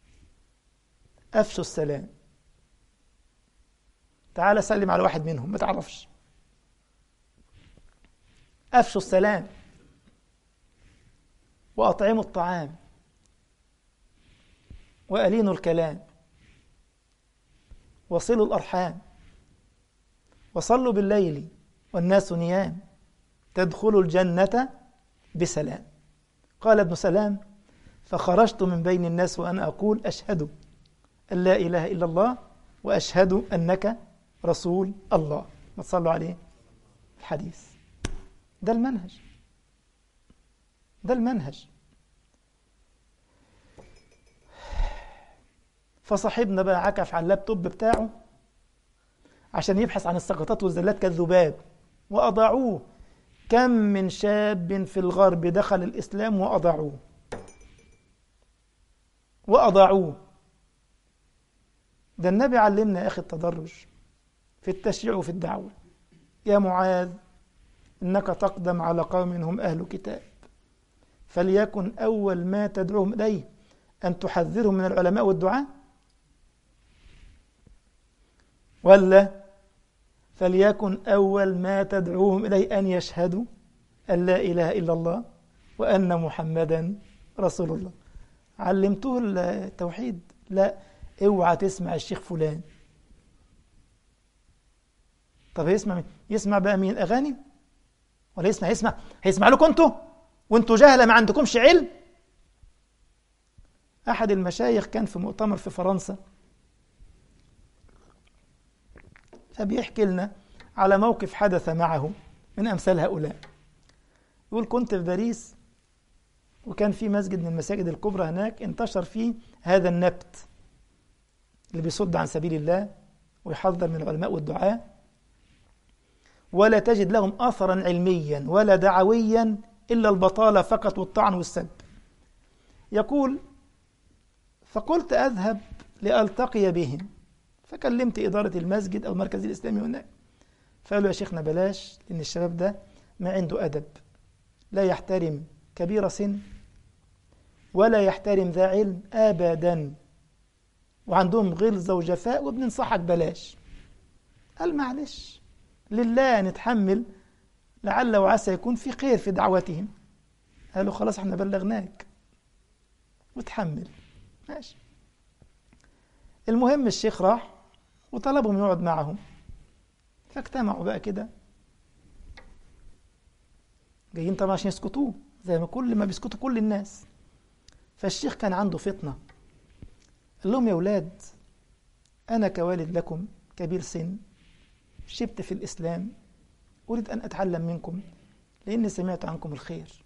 أفشوا السلام. تعال سلم على واحد منهم ما تعرفش، أفشوا السلام وأطعموا الطعام وألينوا الكلام وصلوا الأرحام وصلوا بالليل والناس نيام تدخلوا الجنة بسلام. قال ابن سلام: فخرجت من بين الناس وأنا أقول أشهد أن لا إله إلا الله وأشهد أنك رسول الله. ما تصلوا عليه الحديث. ده المنهج، ده المنهج. فصاحبنا بقى عكف على اللابتوب بتاعه عشان يبحث عن السقطات والزلات كالذباب وأضاعوه. كم من شاب في الغرب دخل الإسلام وأضاعوه وأضاعوه. ده النبي علمنا يا أخي التدرج في التشريع وفي الدعوة. يا معاذ إنك تقدم على قوم هم أهل كتاب، فليكن أول ما تدعوهم إليه أن تحذرهم من العلماء والدعاء، ولا فليكن أول ما تدعوهم إليه أن يشهدوا أن لا إله إلا الله وأن محمدا رسول الله. علمته التوحيد؟ لا، اوعى تسمع الشيخ فلان. طب هيسمع مين؟ يسمع بقى مين؟ أغاني؟ ولا يسمع يسمع هيسمع لكم انتوا وانتوا جهلة ما عندكمش علم؟ أحد المشايخ كان في مؤتمر في فرنسا، فبيحكي لنا على موقف حدث معه من أمثال هؤلاء. يقول: كنت في باريس وكان في مسجد من المساجد الكبرى هناك انتشر فيه هذا النبت اللي بيصد عن سبيل الله ويحذر من العلماء والدعاء، ولا تجد لهم أثرا علميا ولا دعويا إلا البطالة فقط والطعن والسب. يقول: فقلت أذهب لألتقي بهم، فكلمت إدارة المسجد أو المركز الإسلامي هناك، فقالوا: يا شيخنا بلاش، لأن الشباب ده ما عنده أدب، لا يحترم كبير سن ولا يحترم ذا علم أبدا، وعندهم غلظة وجفاء، وبننصحك بلاش. قال: معلش، لله نتحمل، لعل وعسى يكون في خير في دعوتهم. قالوا: خلاص احنا بلغناك وتحمل، ماشي. المهم الشيخ راح وطلبهم يقعد معهم، فاجتمعوا بقى كده، جايين طبعا عشان يسكتوه زي ما كل ما بيسكتوا كل الناس. فالشيخ كان عنده فطنة، قال لهم: يا أولاد، أنا كوالد لكم كبير سن، شبت في الإسلام، أريد أن أتعلم منكم لأني سمعت عنكم الخير.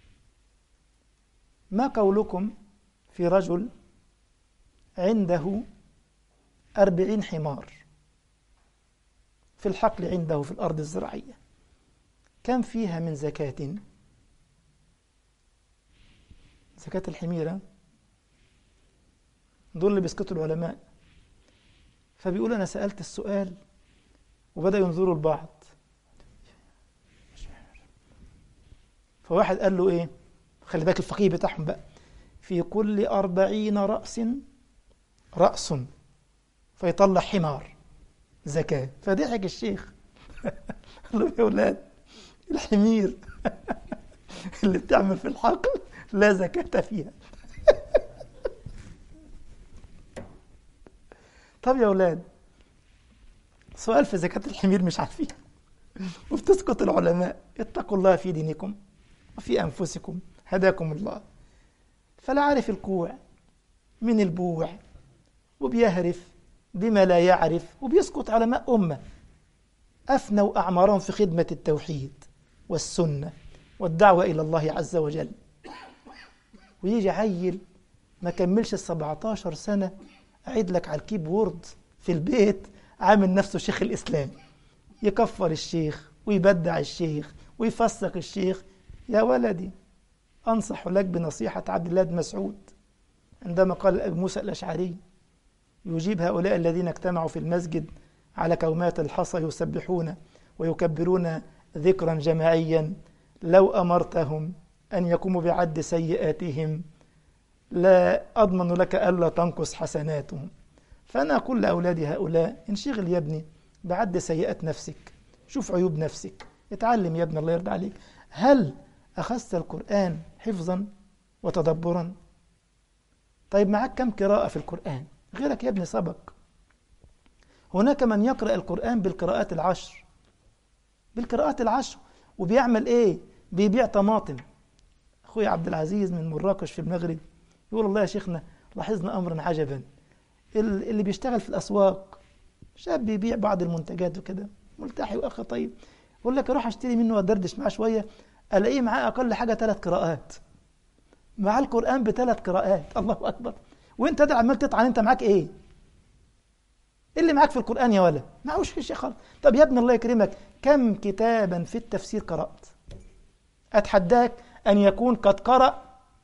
ما قولكم في رجل عنده أربعين حمار في الحقل عنده في الأرض الزراعية، كم فيها من زكاة؟ زكاة الحميرة. دول اللي بيسكتوا العلماء. فبيقول: أنا سألت السؤال وبدأ ينظروا البعض. فواحد قال له: إيه؟ خلي بالك الفقيه بتاعهم بقى: في كل أربعين رأس رأس، فيطلع حمار زكاة. فضحك الشيخ قال له: يا أولاد، الحمير اللي بتعمل في الحقل لا زكاة فيها. طب يا أولاد، سؤال في زكاة الحمير مش عارفين وبتسكت العلماء. اتقوا الله في دينكم وفي أنفسكم هداكم الله. فلا عارف الكوع من البوع، وبيهرف بما لا يعرف، وبيسكت علماء أمة أفنوا أعمارهم في خدمة التوحيد والسنة والدعوة إلى الله عز وجل. ويجي عيل ما كملش السبعتاشر سنة أعيد لك على الكيبورد في البيت عامل نفسه شيخ الإسلام، يكفر الشيخ ويبدع الشيخ ويفسق الشيخ. يا ولدي، أنصح لك بنصيحة عبد الله بن مسعود عندما قال أبو موسى الأشعري يجيب هؤلاء الذين اجتمعوا في المسجد على كومات الحصى يسبحون ويكبرون ذكرا جماعيا: لو أمرتهم أن يقوموا بعد سيئاتهم لا أضمن لك ألا تنقص حسناتهم. فأنا أقول لأولادي هؤلاء: انشغل يا ابني بعد سيئات نفسك، شوف عيوب نفسك، اتعلم يا ابن الله يرضى عليك. هل أخذت القرآن حفظا وتدبرا؟ طيب معك كم قراءة في القرآن؟ غيرك يا ابني سبق. هناك من يقرأ القرآن بالقراءات العشر، بالقراءات العشر، وبيعمل إيه؟ بيبيع طماطم. أخوي عبد العزيز من مراكش في المغرب يقول والله يا شيخنا لاحظنا أمرا عجبا، اللي بيشتغل في الأسواق شاب بيبيع بعض المنتجات وكده ملتحي وأخي طيب، يقول لك أروح أشتري منه وأدردش معاه شوية، ألاقيه معاه أقل حاجة ثلاث قراءات، مع القرآن بثلاث قراءات. الله أكبر. وأنت ده عمال تطعن، أنت معاك إيه؟ اللي معاك في القرآن يا ولا معوش في شيء خالص. طب يا ابن الله يكرمك، كم كتابا في التفسير قرأت؟ أتحداك أن يكون قد قرأ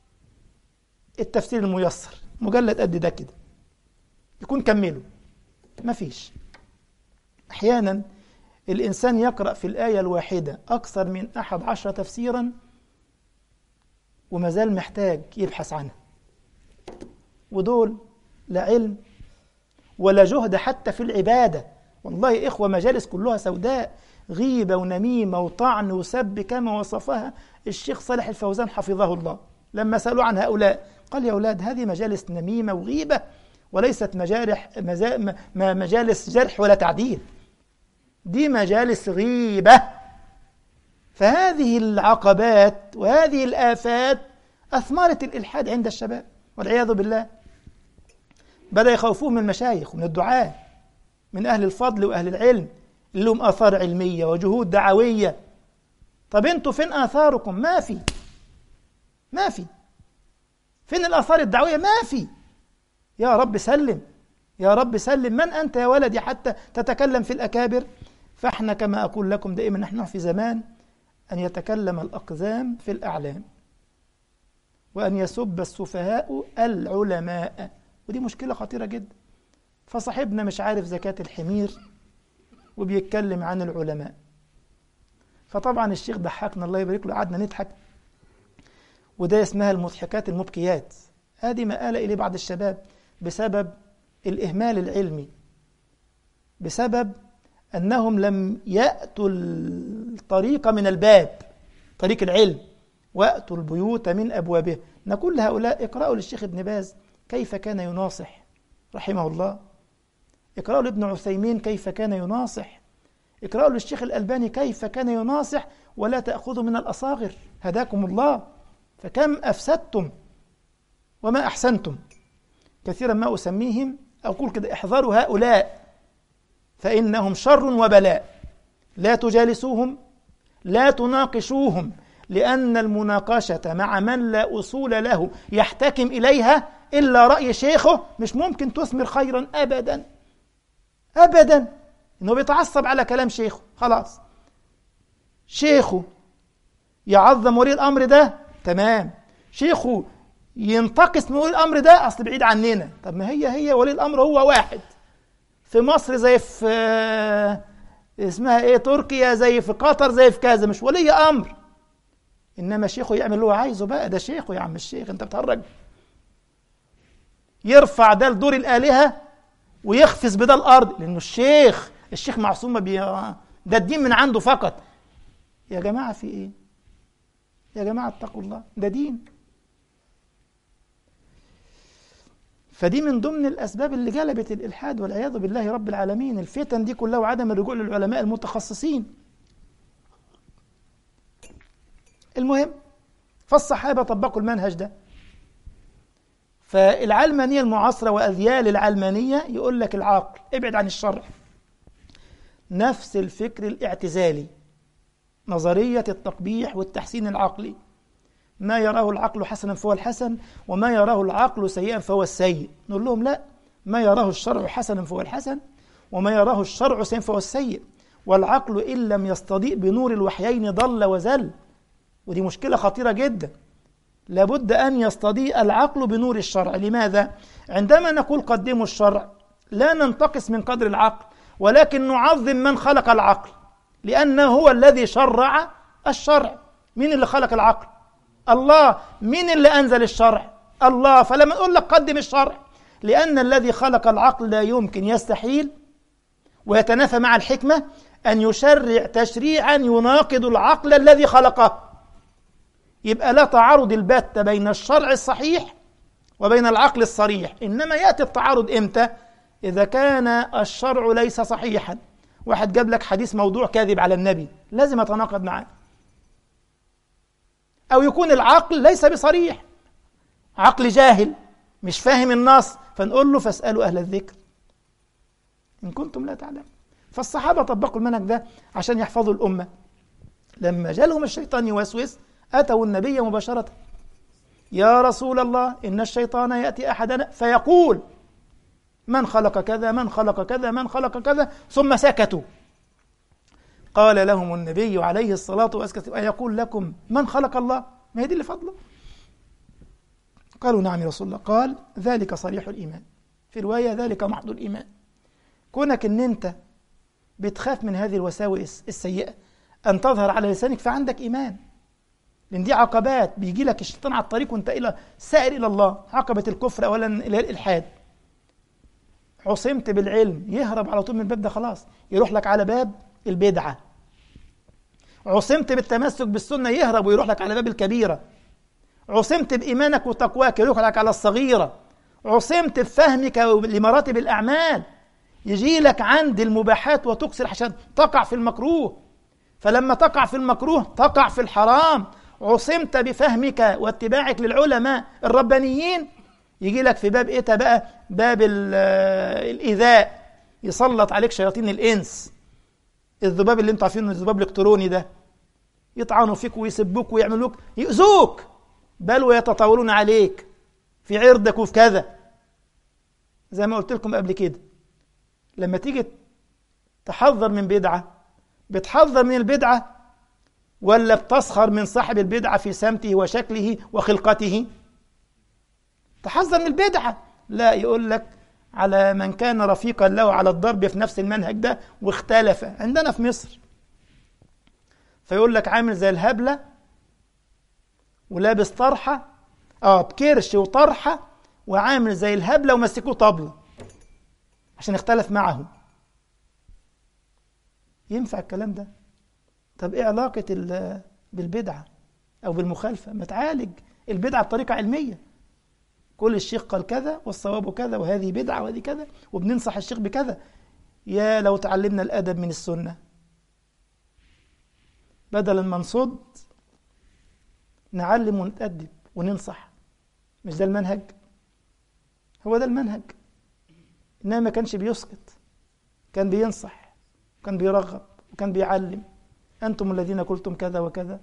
التفسير الميسر مجلد قد ده كده، يكون كمله. ما فيش. أحيانا الإنسان يقرأ في الآية الواحدة أكثر من أحد عشر تفسيرا وما زال محتاج يبحث عنها، ودول لا علم ولا جهد حتى في العبادة. والله يا إخوة مجالس كلها سوداء، غيبة ونميمة وطعن وسب كما وصفها الشيخ صالح الفوزان حفظه الله لما سألوا عن هؤلاء، قال يا أولاد هذه مجالس نميمة وغيبة وليست مجارح مجالس جرح ولا تعديل، دي مجالس غيبة. فهذه العقبات وهذه الآفات أثمرت الإلحاد عند الشباب والعياذ بالله. بدأ يخوفوه من المشايخ ومن الدعاء، من أهل الفضل وأهل العلم اللي لهم آثار علمية وجهود دعوية. طب انتوا فين آثاركم؟ ما في، ما في. فين الآثار الدعوية؟ ما في. يا رب سلم، يا رب سلم. من أنت يا ولدي حتى تتكلم في الأكابر؟ فاحنا كما أقول لكم دائما نحن في زمان أن يتكلم الأقزام في الأعلام وأن يسب السفهاء العلماء، ودي مشكلة خطيرة جدا. فصاحبنا مش عارف زكاة الحمير وبيتكلم عن العلماء. فطبعا الشيخ ضحكنا الله يبارك له، قعدنا نضحك، وده اسمها المضحكات المبكيات. هذه ما آل إليه بعض الشباب بسبب الإهمال العلمي، بسبب أنهم لم يأتوا الطريق من الباب، طريق العلم، وأتوا البيوت من أبوابه. نقول لهؤلاء اقرأوا للشيخ ابن باز كيف كان يناصح رحمه الله، اقرأوا لابن عثيمين كيف كان يناصح، اقرأوا للشيخ الألباني كيف كان يناصح، ولا تأخذوا من الأصاغر هداكم الله. فكم أفسدتم وما أحسنتم. كثيرا ما أسميهم أقول كده احذروا هؤلاء فإنهم شر وبلاء، لا تجالسوهم، لا تناقشوهم، لأن المناقشة مع من لا أصول له يحتكم إليها إلا رأي شيخه مش ممكن تثمر خيرا أبدا أبدا. إنه بيتعصب على كلام شيخه، خلاص شيخه يعظم ولي الأمر ده تمام، شيخه ينتقص من ولي الأمر ده أصل بعيد عننا. طب ما هي هي ولي الأمر هو واحد في مصر زي في اسمها ايه تركيا، زي في قطر، زي في كذا، مش ولي أمر. إنما شيخه يعمل اللي هو عايزه بقى، ده شيخه يا عم الشيخ، أنت بتهرج. يرفع ده لدور الآلهة ويخفز بده الأرض، لأنه الشيخ الشيخ معصوم بي... ده الدين من عنده فقط. يا جماعة في إيه؟ يا جماعة اتقوا الله، ده دين. فدي من ضمن الأسباب اللي جلبت الإلحاد والعياذ بالله رب العالمين، الفتن دي كلها وعدم الرجوع للعلماء المتخصصين. المهم فالصحابة طبقوا المنهج ده. فالعلمانية المعاصرة وأذيال العلمانية يقول لك العقل ابعد عن الشرع. نفس الفكر الاعتزالي، نظرية التقبيح والتحسين العقلي، ما يراه العقل حسنا فهو الحسن، وما يراه العقل سيئا فهو السيء. نقول لهم لا، ما يراه الشرع حسنا فهو الحسن، وما يراه الشرع سيئا فهو السيء. والعقل إن لم يستضيء بنور الوحيين ضل وزل، ودي مشكلة خطيرة جدا. لابد أن يستضيء العقل بنور الشرع. لماذا؟ عندما نقول قدموا الشرع لا ننتقص من قدر العقل، ولكن نعظم من خلق العقل، لأنه هو الذي شرع الشرع. مين اللي خلق العقل؟ الله. مين اللي أنزل الشرع؟ الله. فلما نقول لك قدم الشرع، لأن الذي خلق العقل لا يمكن، يستحيل ويتنافى مع الحكمة أن يشرع تشريعا يناقض العقل الذي خلقه. يبقى لا تعارض البتة بين الشرع الصحيح وبين العقل الصريح. إنما يأتي التعارض إمتى؟ إذا كان الشرع ليس صحيحا، واحد جاب لك حديث موضوع كاذب على النبي، لازم أتناقض معاه. أو يكون العقل ليس بصريح، عقل جاهل مش فاهم النص، فنقول له فاسألوا أهل الذكر إن كنتم لا تعلمون. فالصحابة طبقوا المنهج ده عشان يحفظوا الأمة. لما جالهم الشيطان يوسوس أتوا النبي مباشرة: يا رسول الله إن الشيطان يأتي أحدنا فيقول من خلق كذا من خلق كذا من خلق كذا، ثم سكتوا. قال لهم النبي عليه الصلاة والسلام: أيقول لكم من خلق الله؟ ما هي دي اللي فضله. قالوا: نعم يا رسول الله. قال: ذلك صريح الإيمان، في رواية ذلك محض الإيمان. كونك أن أنت بتخاف من هذه الوساوس السيئة أن تظهر على لسانك فعندك إيمان، لأن دي عقبات بيجي لك الشيطان على الطريق وأنت إلى سائر إلى الله. عقبة الكفر أولا إلى الإلحاد، عصمت بالعلم يهرب على طول من الباب ده، خلاص يروح لك على باب البدعة. عصمت بالتمسك بالسنة يهرب ويروح لك على باب الكبيرة. عصمت بإيمانك وتقواك يروح لك على الصغيرة. عصمت بفهمك لمراتب الأعمال يجي لك عند المباحات وتكسر عشان تقع في المكروه، فلما تقع في المكروه تقع في الحرام. عصمت بفهمك واتباعك للعلماء الربانيين يجي لك في باب إيه بقى؟ باب الإيذاء، يسلط عليك شياطين الإنس، الذباب اللي انتوا عارفينه، الذباب الإلكتروني ده، يطعنوا فيك ويسبوك ويعملوك يؤذوك، بل ويتطاولون عليك في عرضك وفي كذا. زي ما قلت لكم قبل كده، لما تيجي تحذر من بدعة، بتحذر من البدعة ولا بتسخر من صاحب البدعة في سمته وشكله وخلقته؟ تحذر من البدعة. لا، يقول لك على من كان رفيقا له على الضرب في نفس المنهج ده واختلف. عندنا في مصر فيقول لك عامل زي الهبلة ولابس طرحة، اه بكرش وطرحة، وعامل زي الهبلة ومسكوه طبلة عشان اختلف معه. ينفع الكلام ده؟ طب ايه علاقة بالبدعة او بالمخالفة؟ ما تعالج البدعة بطريقة علمية. كل الشيخ قال كذا والصواب كذا وهذه بدعة وهذه كذا وبننصح الشيخ بكذا. يا لو تعلمنا الأدب من السنة، بدلا ما نصد نعلم ونتأدب وننصح. مش ده المنهج؟ هو ده المنهج. إنما ما كانش بيسكت، كان بينصح، كان بيرغب، وكان بيعلم. أنتم الذين قلتم كذا وكذا،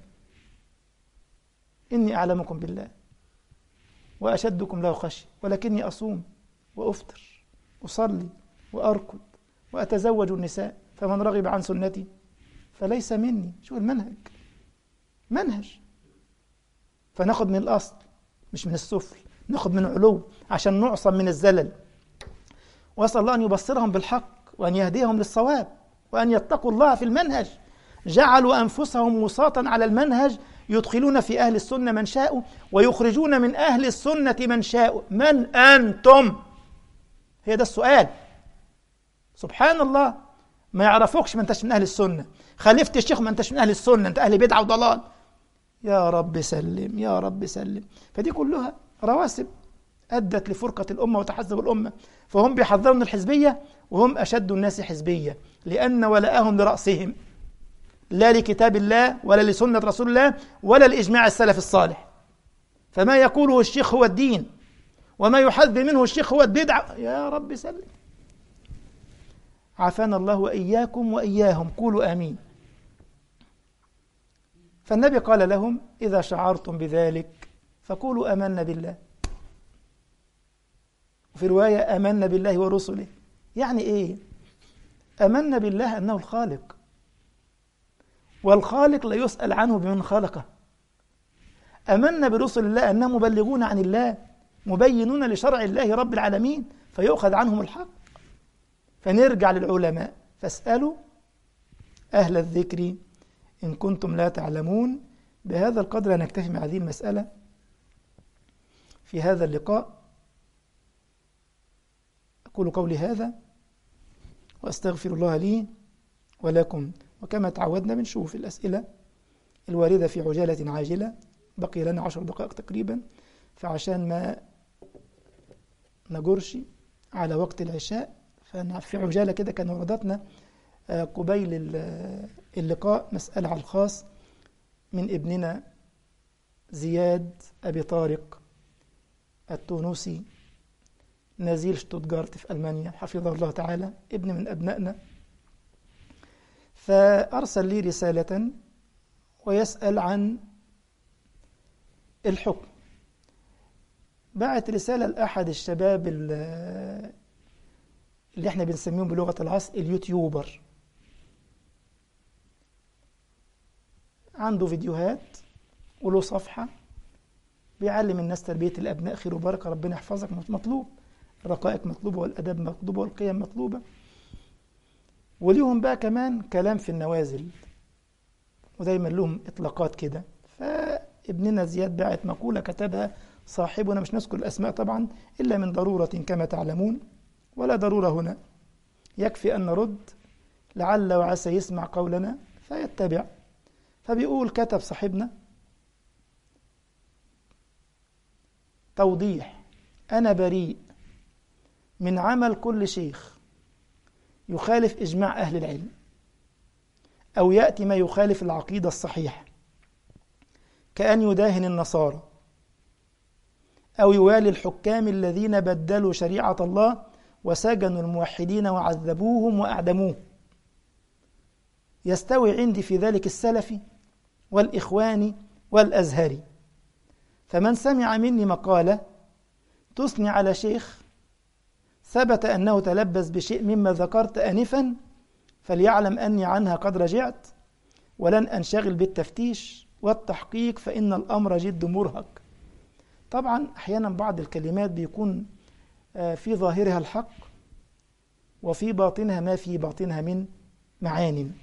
إني أعلمكم بالله وأشدكم له خشية، ولكني أصوم وأفطر أصلي وأركض وأتزوج النساء، فمن رغب عن سنتي فليس مني. شو المنهج؟ منهج. فناخد من الأصل مش من السفل، ناخد من علو عشان نعصم من الزلل. وأسأل الله أن يبصرهم بالحق وأن يهديهم للصواب وأن يتقوا الله في المنهج. جعلوا أنفسهم وساطا على المنهج، يدخلون في أهل السنة من شاءوا ويخرجون من أهل السنة من شاءوا. من أنتم؟ هي ده السؤال. سبحان الله، ما يعرفوكش ما انتش من أهل السنة، خالفت الشيخ ما انتش من أهل السنة، انت أهل بدعة وضلال. يا رب سلم يا رب سلم. فدي كلها رواسب أدت لفرقة الأمة وتحزب الأمة. فهم بيحذروا من الحزبية وهم أشد الناس حزبية، لأن ولاءهم لرأسهم، لا لكتاب الله ولا لسنة رسول الله ولا لإجماع السلف الصالح. فما يقوله الشيخ هو الدين، وما يحذر منه الشيخ هو البدعة. يا رب سلم. عافانا الله وإياكم وإياهم، قولوا آمين. فالنبي قال لهم: إذا شعرتم بذلك فقولوا آمنا بالله. وفي رواية: آمنا بالله ورسله. يعني إيه؟ آمنا بالله أنه الخالق، والخالق لا يسأل عنه بمن خلقه. آمنا برسل الله أنهم مبلغون عن الله، مبينون لشرع الله رب العالمين، فيؤخذ عنهم الحق. فنرجع للعلماء: فاسألوا أهل الذكر إن كنتم لا تعلمون. بهذا القدر نكتفي مع هذه المسألة في هذا اللقاء. أقول قولي هذا وأستغفر الله لي ولكم. وكما تعودنا بنشوف الأسئلة الواردة في عجالة عاجلة. بقي لنا عشر دقائق تقريبا، فعشان ما نجرش على وقت العشاء ففي عجالة كده كان وردتنا قبيل اللقاء مسألة على الخاص من ابننا زياد أبي طارق التونسي نزيل شتوتجارت في ألمانيا حفظه الله تعالى، ابن من أبنائنا. فأرسل لي رسالة ويسأل عن الحكم. بعت رسالة لأحد الشباب اللي احنا بنسميهم بلغة العصر اليوتيوبر، عنده فيديوهات وله صفحة بيعلم الناس تربية الأبناء، خير وبركة، ربنا يحفظك، مطلوب، الرقائق مطلوبة والأداب مطلوبة والقيم مطلوبة. وليهم بقى كمان كلام في النوازل ودايما لهم إطلاقات كده. فابننا زياد بعت مقولة كتبها صاحبنا، مش نذكر الأسماء طبعا إلا من ضرورة كما تعلمون، ولا ضرورة هنا، يكفي أن نرد لعل وعسى يسمع قولنا فيتبع. فبيقول كتب صاحبنا توضيح: أنا بريء من عمل كل شيخ يخالف إجماع أهل العلم أو يأتي ما يخالف العقيدة الصحيحة، كأن يداهن النصارى أو يوالي الحكام الذين بدلوا شريعة الله وسجنوا الموحدين وعذبوهم وأعدموه. يستوي عندي في ذلك السلفي والإخواني والأزهري. فمن سمع مني مقالة تثني على شيخ ثبت أنه تلبس بشيء مما ذكرت آنفا فليعلم أني عنها قد رجعت ولن أنشغل بالتفتيش والتحقيق، فإن الأمر جد مرهق. طبعا أحيانا بعض الكلمات بيكون في ظاهرها الحق وفي باطنها ما في باطنها من معان.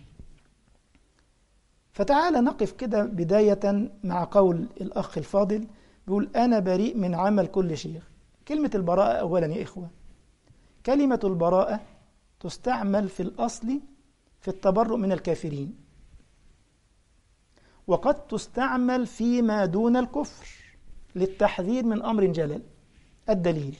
فتعال نقف كده بداية مع قول الأخ الفاضل، بيقول أنا بريء من عمل كل شيخ. كلمة البراءة أولا يا إخوة، كلمة البراءة تستعمل في الأصل في التبرؤ من الكافرين، وقد تستعمل فيما دون الكفر للتحذير من أمر جلل. الدليل: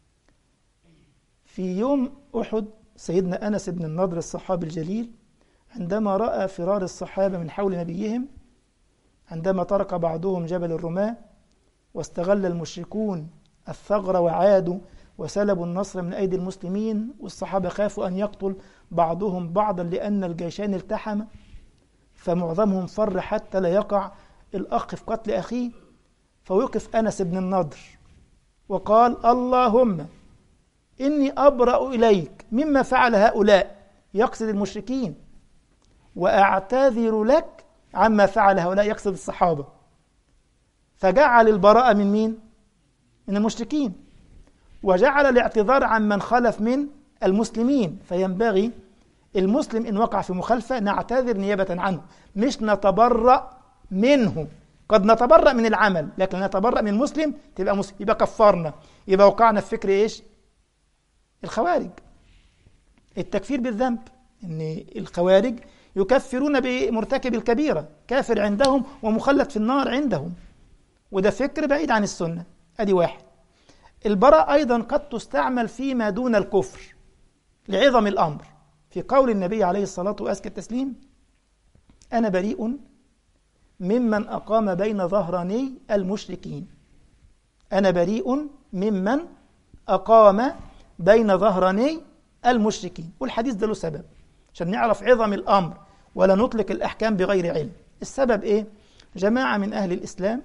في يوم أحد سيدنا أنس بن النضر الصحابي الجليل عندما رأى فرار الصحابة من حول نبيهم، عندما ترك بعضهم جبل الرماة واستغل المشركون الثغر وعادوا وسلبوا النصر من أيدي المسلمين، والصحابة خافوا أن يقتل بعضهم بعضا لأن الجيشان التحما، فمعظمهم فر حتى لا يقع الأخ في قتل أخيه. فوقف أنس بن النضر وقال: اللهم إني أبرأ إليك مما فعل هؤلاء، يقصد المشركين، وأعتذر لك عما فعل هؤلاء، يقصد الصحابة. فجعل البراءة من مين؟ من المشركين، وجعل الاعتذار عن من خلف من المسلمين. فينبغي المسلم إن وقع في مخالفة نعتذر نيابة عنه، مش نتبرأ منه. قد نتبرأ من العمل لكن نتبرأ من المسلم تبقى مسلم، يبقى كفرنا، يبقى وقعنا في فكر إيش؟ الخوارج، التكفير بالذنب، إن الخوارج يكفرون بمرتكب الكبيرة، كافر عندهم ومخلد في النار عندهم، وده فكر بعيد عن السنة. أدي واحد. البراءة أيضا قد تستعمل فيما دون الكفر لعظم الأمر، في قول النبي عليه الصلاة وأزكى التسليم: أنا بريء ممن أقام بين ظهراني المشركين. أنا بريء ممن أقام بين ظهراني المشركين. والحديث ده له سبب عشان نعرف عظم الأمر ولا نطلق الأحكام بغير علم. السبب إيه؟ جماعة من أهل الإسلام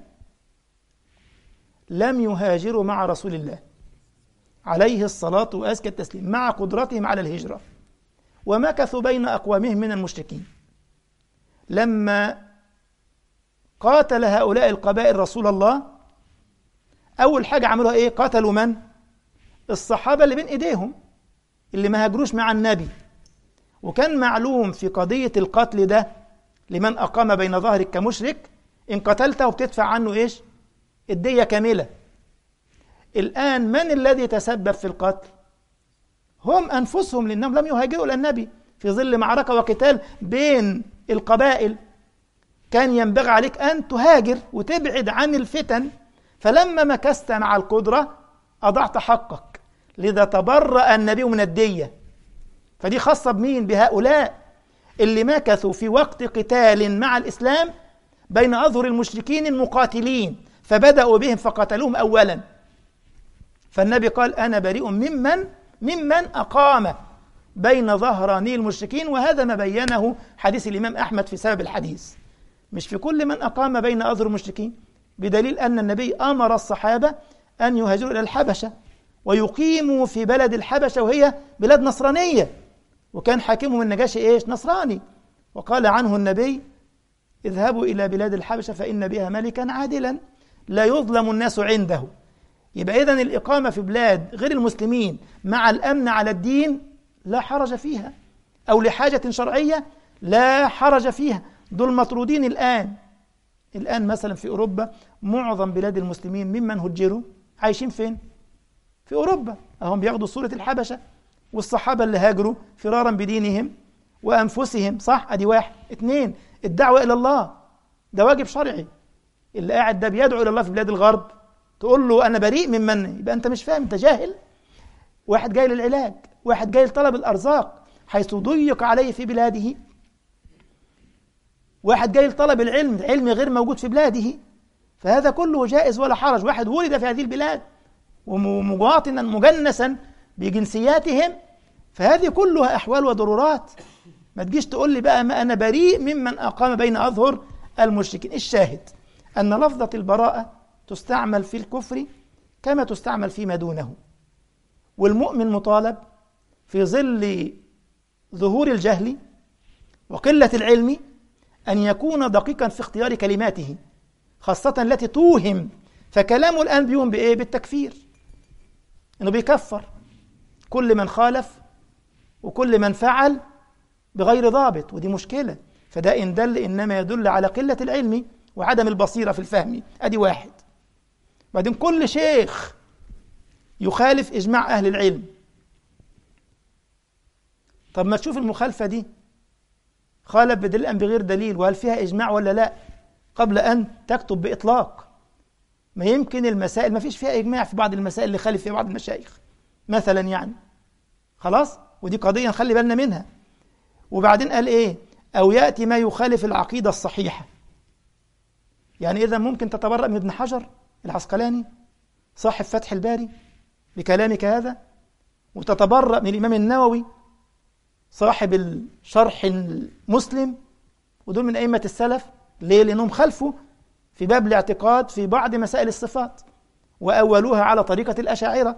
لم يهاجروا مع رسول الله عليه الصلاة وأزكى التسليم مع قدرتهم على الهجرة، ومكثوا بين أقوامهم من المشركين. لما قاتل هؤلاء القبائل رسول الله، أول حاجة عملوها إيه؟ قتلوا من؟ الصحابة اللي بين إيديهم اللي ما هاجروش مع النبي. وكان معلوم في قضية القتل ده لمن أقام بين ظهرك كمشرك، إن قتلته بتدفع عنه إيش؟ الدية كاملة. الآن من الذي تسبب في القتل؟ هم أنفسهم، لأنهم لم يهاجروا إلى النبي في ظل معركة وقتال بين القبائل. كان ينبغي عليك أن تهاجر وتبعد عن الفتن، فلما مكست مع القدرة أضعت حقك، لذا تبرأ النبي من الدية فدي خاصة بمين؟ بهؤلاء اللي مكثوا في وقت قتال مع الإسلام بين أظهر المشركين المقاتلين، فبدأوا بهم فقتلوهم أولا. فالنبي قال أنا بريء ممن ممن أقام بين ظهراني المشركين، وهذا ما بينه حديث الإمام أحمد في سبب الحديث، مش في كل من أقام بين أظهر المشركين، بدليل أن النبي أمر الصحابة أن يهاجروا إلى الحبشة ويقيموا في بلد الحبشة وهي بلاد نصرانية، وكان حاكمهم النجاشي إيش؟ نصراني. وقال عنه النبي اذهبوا إلى بلاد الحبشة فإن بها ملكا عادلا لا يظلم الناس عنده. يبقى إذن الإقامة في بلاد غير المسلمين مع الأمن على الدين لا حرج فيها، أو لحاجة شرعية لا حرج فيها. دول مطرودين الآن. الآن مثلا في أوروبا معظم بلاد المسلمين ممن هجروا عايشين فين؟ في أوروبا. هم بياخدوا صورة الحبشة، والصحابة اللي هاجروا فرارا بدينهم وأنفسهم، صح؟ أدي واحد. اثنين، الدعوة إلى الله ده واجب شرعي. اللي قاعد ده بيدعو إلى الله في بلاد الغرب تقول له أنا بريء ممن، يبقى أنت مش فاهم، أنت جاهل. واحد جاي للعلاج، واحد جاي لطلب الأرزاق حيث ضيق عليه في بلاده، واحد جاي لطلب العلم، علم غير موجود في بلاده، فهذا كله جائز ولا حرج. واحد ولد في هذه البلاد ومواطنا مجنسا بجنسياتهم، فهذه كلها أحوال وضرورات. ما تجيش تقول لي بقى ما أنا بريء ممن أقام بين أظهر المشركين. الشاهد أن لفظة البراءة تستعمل في الكفر كما تستعمل فيما دونه، والمؤمن مطالب في ظل ظهور الجهل وقلة العلم أن يكون دقيقا في اختيار كلماته، خاصة التي توهم. فكلامه الآن بيوهم بإيه؟ بالتكفير، إنه بيكفر كل من خالف وكل من فعل بغير ضابط، ودي مشكلة. فده إن دل إنما يدل على قلة العلم وعدم البصيرة في الفهم. أدي واحد. بعدين كل شيخ يخالف إجماع أهل العلم. طب ما تشوف المخالفة دي خالف بدليل أم بغير دليل، وهل فيها إجماع ولا لا، قبل أن تكتب بإطلاق. ما يمكن المسائل ما فيش فيها إجماع في بعض المسائل اللي خالف فيها بعض المشايخ مثلا، يعني خلاص، ودي قضية نخلي بالنا منها. وبعدين قال إيه؟ أو يأتي ما يخالف العقيدة الصحيحة. يعني إذا ممكن تتبرأ من ابن حجر العسقلاني صاحب فتح الباري بكلامك هذا، وتتبرأ من الإمام النووي صاحب الشرح المسلم، ودول من أئمة السلف. ليه؟ لأنهم خلفوا في باب الاعتقاد في بعض مسائل الصفات وأولوها على طريقة الأشاعرة.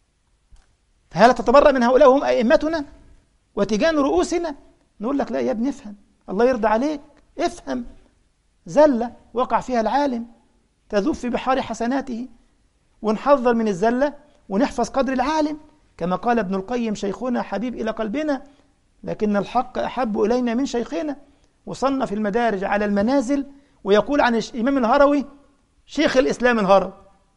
فهل تتبرأ من هؤلاء وهم أئمتنا وتيجان رؤوسنا؟ نقول لك لا يا ابني افهم، الله يرضى عليك افهم. زلة وقع فيها العالم تذوب في بحار حسناته، ونحذر من الزلة ونحفظ قدر العالم. كما قال ابن القيم شيخنا حبيب إلى قلبنا، لكن الحق أحب إلينا من شيخنا. وصنف المدارج على المنازل، ويقول عن الإمام الهروي شيخ الإسلام الهروي،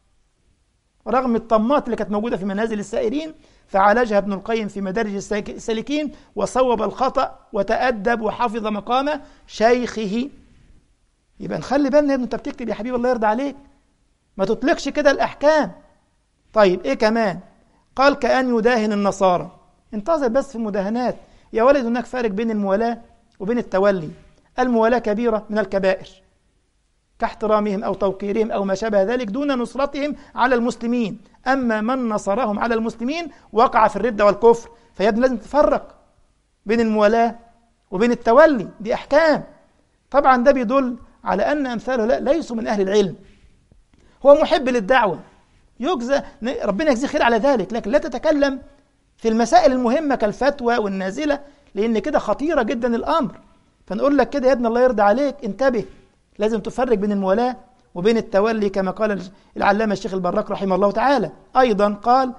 رغم الطمات اللي كانت موجودة في منازل السائرين، فعالجها ابن القيم في مدارج السالكين وصوب الخطأ وتأدب وحفظ مقام شيخه. يبقى نخلي بالنا انت بتكتب يا حبيبي الله يرضى عليك، ما تطلقش كده الأحكام. طيب إيه كمان؟ قال كأن يداهن النصارى. انتظر بس في المداهنات يا ولد، هناك فارق بين الموالاة وبين التولي. الموالاة كبيرة من الكبائر كاحترامهم أو توقيرهم أو ما شابه ذلك دون نصرتهم على المسلمين. أما من نصرهم على المسلمين وقع في الردة والكفر. فيا ابني لازم تفرق بين الموالاة وبين التولي، دي أحكام. طبعا ده بيدل على أن أمثاله لا ليسوا من أهل العلم. هو محب للدعوة يجزى، ربنا يجزيه خير على ذلك، لكن لا تتكلم في المسائل المهمة كالفتوى والنازلة، لأن كده خطيرة جدا الأمر. فنقول لك كده يا ابن الله يرضى عليك انتبه، لازم تفرق بين الموالاة وبين التولي كما قال العلامة الشيخ البراق رحمه الله تعالى. أيضا قال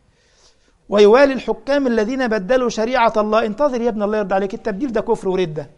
ويوالي الحكام الذين بدلوا شريعة الله. انتظر يا ابن الله يرضى عليك، التبديل ده كفر وردة.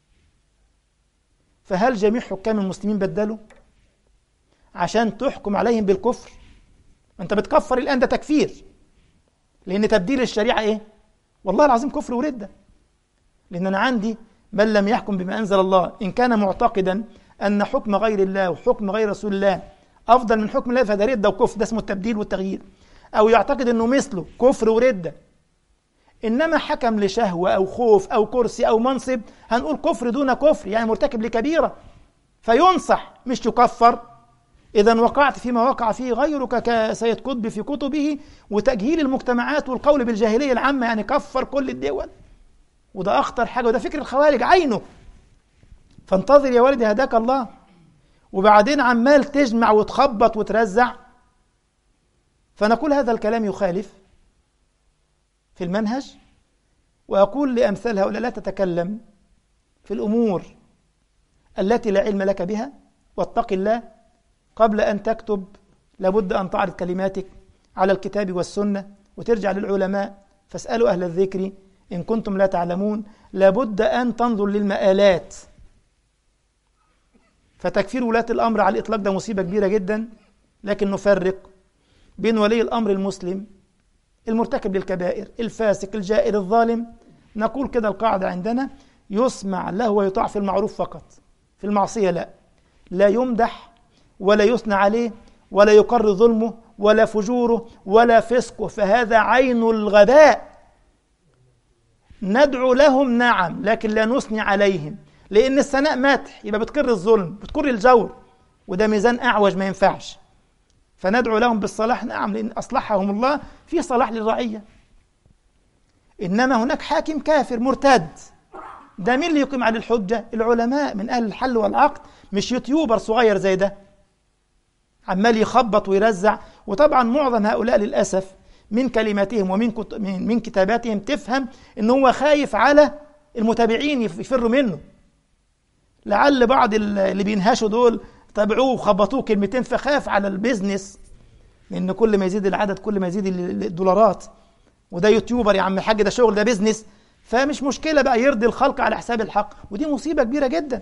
فهل جميع حكام المسلمين بدلوا عشان تحكم عليهم بالكفر؟ انت بتكفر الآن، ده تكفير، لأن تبديل الشريعة ايه؟ والله العظيم كفر وردة. لأن أنا عندي من لم يحكم بما أنزل الله إن كان معتقدا أن حكم غير الله وحكم غير رسول الله أفضل من حكم الله فده ردة وكفر، ده اسمه التبديل والتغيير. أو يعتقد أنه مثله، كفر وردة. إنما حكم لشهوة أو خوف أو كرسي أو منصب هنقول كفر دون كفر، يعني مرتكب لكبيرة فينصح مش يكفر. إذا وقعت فيما وقع فيه غيرك كسيد قطب في كتبه وتجهيل المجتمعات والقول بالجاهلية العامة، يعني كفر كل الدول، وده أخطر حاجة، وده فكر الخوارج عينه. فانتظر يا ولدي هداك الله. وبعدين عمال تجمع وتخبط وترزع. فنقول هذا الكلام يخالف في المنهج، وأقول لأمثال هؤلاء لا تتكلم في الأمور التي لا علم لك بها، واتق الله. قبل أن تكتب لابد أن تعرض كلماتك على الكتاب والسنة وترجع للعلماء، فاسألوا أهل الذكر إن كنتم لا تعلمون. لابد أن تنظر للمآلات. فتكفير ولاة الأمر على الإطلاق ده مصيبة كبيرة جدا، لكن نفرق بين ولي الأمر المسلم المرتكب للكبائر الفاسق الجائر الظالم. نقول كده القاعدة عندنا: يسمع له ويطاع في المعروف فقط، في المعصية لا. لا يمدح ولا يثنى عليه ولا يقر ظلمه ولا فجوره ولا فسقه، فهذا عين الغباء. ندعو لهم نعم، لكن لا نثني عليهم، لأن الثناء مدح يبقى بتكر الظلم بتكر الجور، وده ميزان أعوج ما ينفعش. فندعو لهم بالصلاح نعم، لأن أصلحهم الله في صلاح للرعية. إنما هناك حاكم كافر مرتد، ده مين اللي يقيم عليه الحجة؟ العلماء من أهل الحل والعقد، مش يوتيوبر صغير زي ده عمال يخبط ويرزع. وطبعا معظم هؤلاء للأسف من كلماتهم ومن كت... من... من كتاباتهم تفهم إن هو خايف على المتابعين يفروا منه. لعل بعض اللي بينهشوا دول تابعوه وخبطوه كلمتين فخاف على البيزنس، لأن كل ما يزيد العدد كل ما يزيد الدولارات، وده يوتيوبر يا عم الحاج، ده شغل، ده بيزنس، فمش مشكلة بقى يرضي الخلق على حساب الحق. ودي مصيبة كبيرة جدا،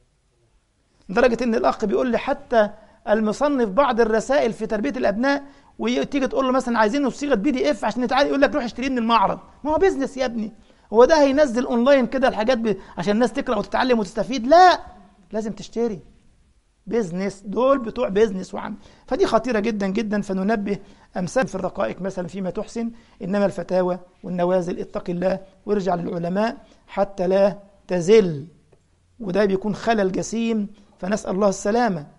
لدرجة إن الأخ بيقول لي حتى المصنف بعض الرسائل في تربية الأبناء، وتيجي تقول له مثلا عايزينه بصيغة بي دي اف عشان نتعالي، يقول لك روح اشتريه من المعرض. ما هو بيزنس يا ابني، هو ده هينزل اونلاين كده الحاجات ب... عشان الناس تقرأ وتتعلم وتستفيد؟ لا، لازم تشتري. بيزنس، دول بتوع بيزنس وعم. فدي خطيرة جدا جدا. فننبه أمثال في الرقائق مثلا فيما تحسن، إنما الفتاوى والنوازل اتق الله وارجع للعلماء حتى لا تزل، وده بيكون خلل جسيم، فنسأل الله السلامة.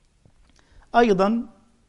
أيضا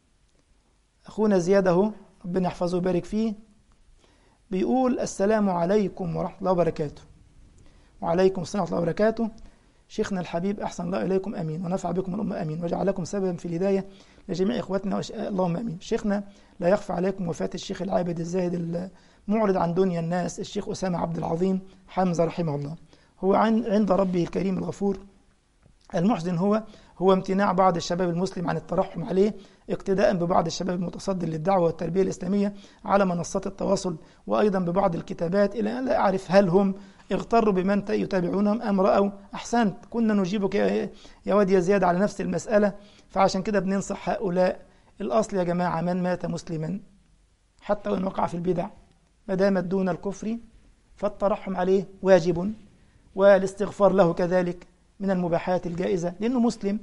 أخونا زياده ربنا يحفظه ويبارك فيه بيقول: السلام عليكم ورحمة الله وبركاته. وعليكم السلام ورحمة الله وبركاته. شيخنا الحبيب أحسن الله إليكم، أمين، ونفع بكم الأمة، أمين، وجعلكم سببا في الهداية لجميع إخواتنا وش... اللهم أمين. شيخنا لا يخفى عليكم وفاة الشيخ العابد الزاهد المعرض عن دنيا الناس الشيخ أسامة عبد العظيم حمزة رحمه الله. هو عند ربه الكريم الغفور. المحزن هو هو امتناع بعض الشباب المسلم عن الترحم عليه، اقتداء ببعض الشباب المتصدر للدعوة والتربية الإسلامية على منصات التواصل، وأيضا ببعض الكتابات، إلى أن لا أعرف هل هم اغتروا بمن يتابعونهم أم رأوا. أحسنت، كنا نجيبك يا واد يا زياد على نفس المسألة. فعشان كده بننصح هؤلاء. الأصل يا جماعة من مات مسلما حتى وإن وقع في البدع ما دامت دون الكفر فالترحم عليه واجب، والاستغفار له كذلك من المباحات الجائزة لأنه مسلم.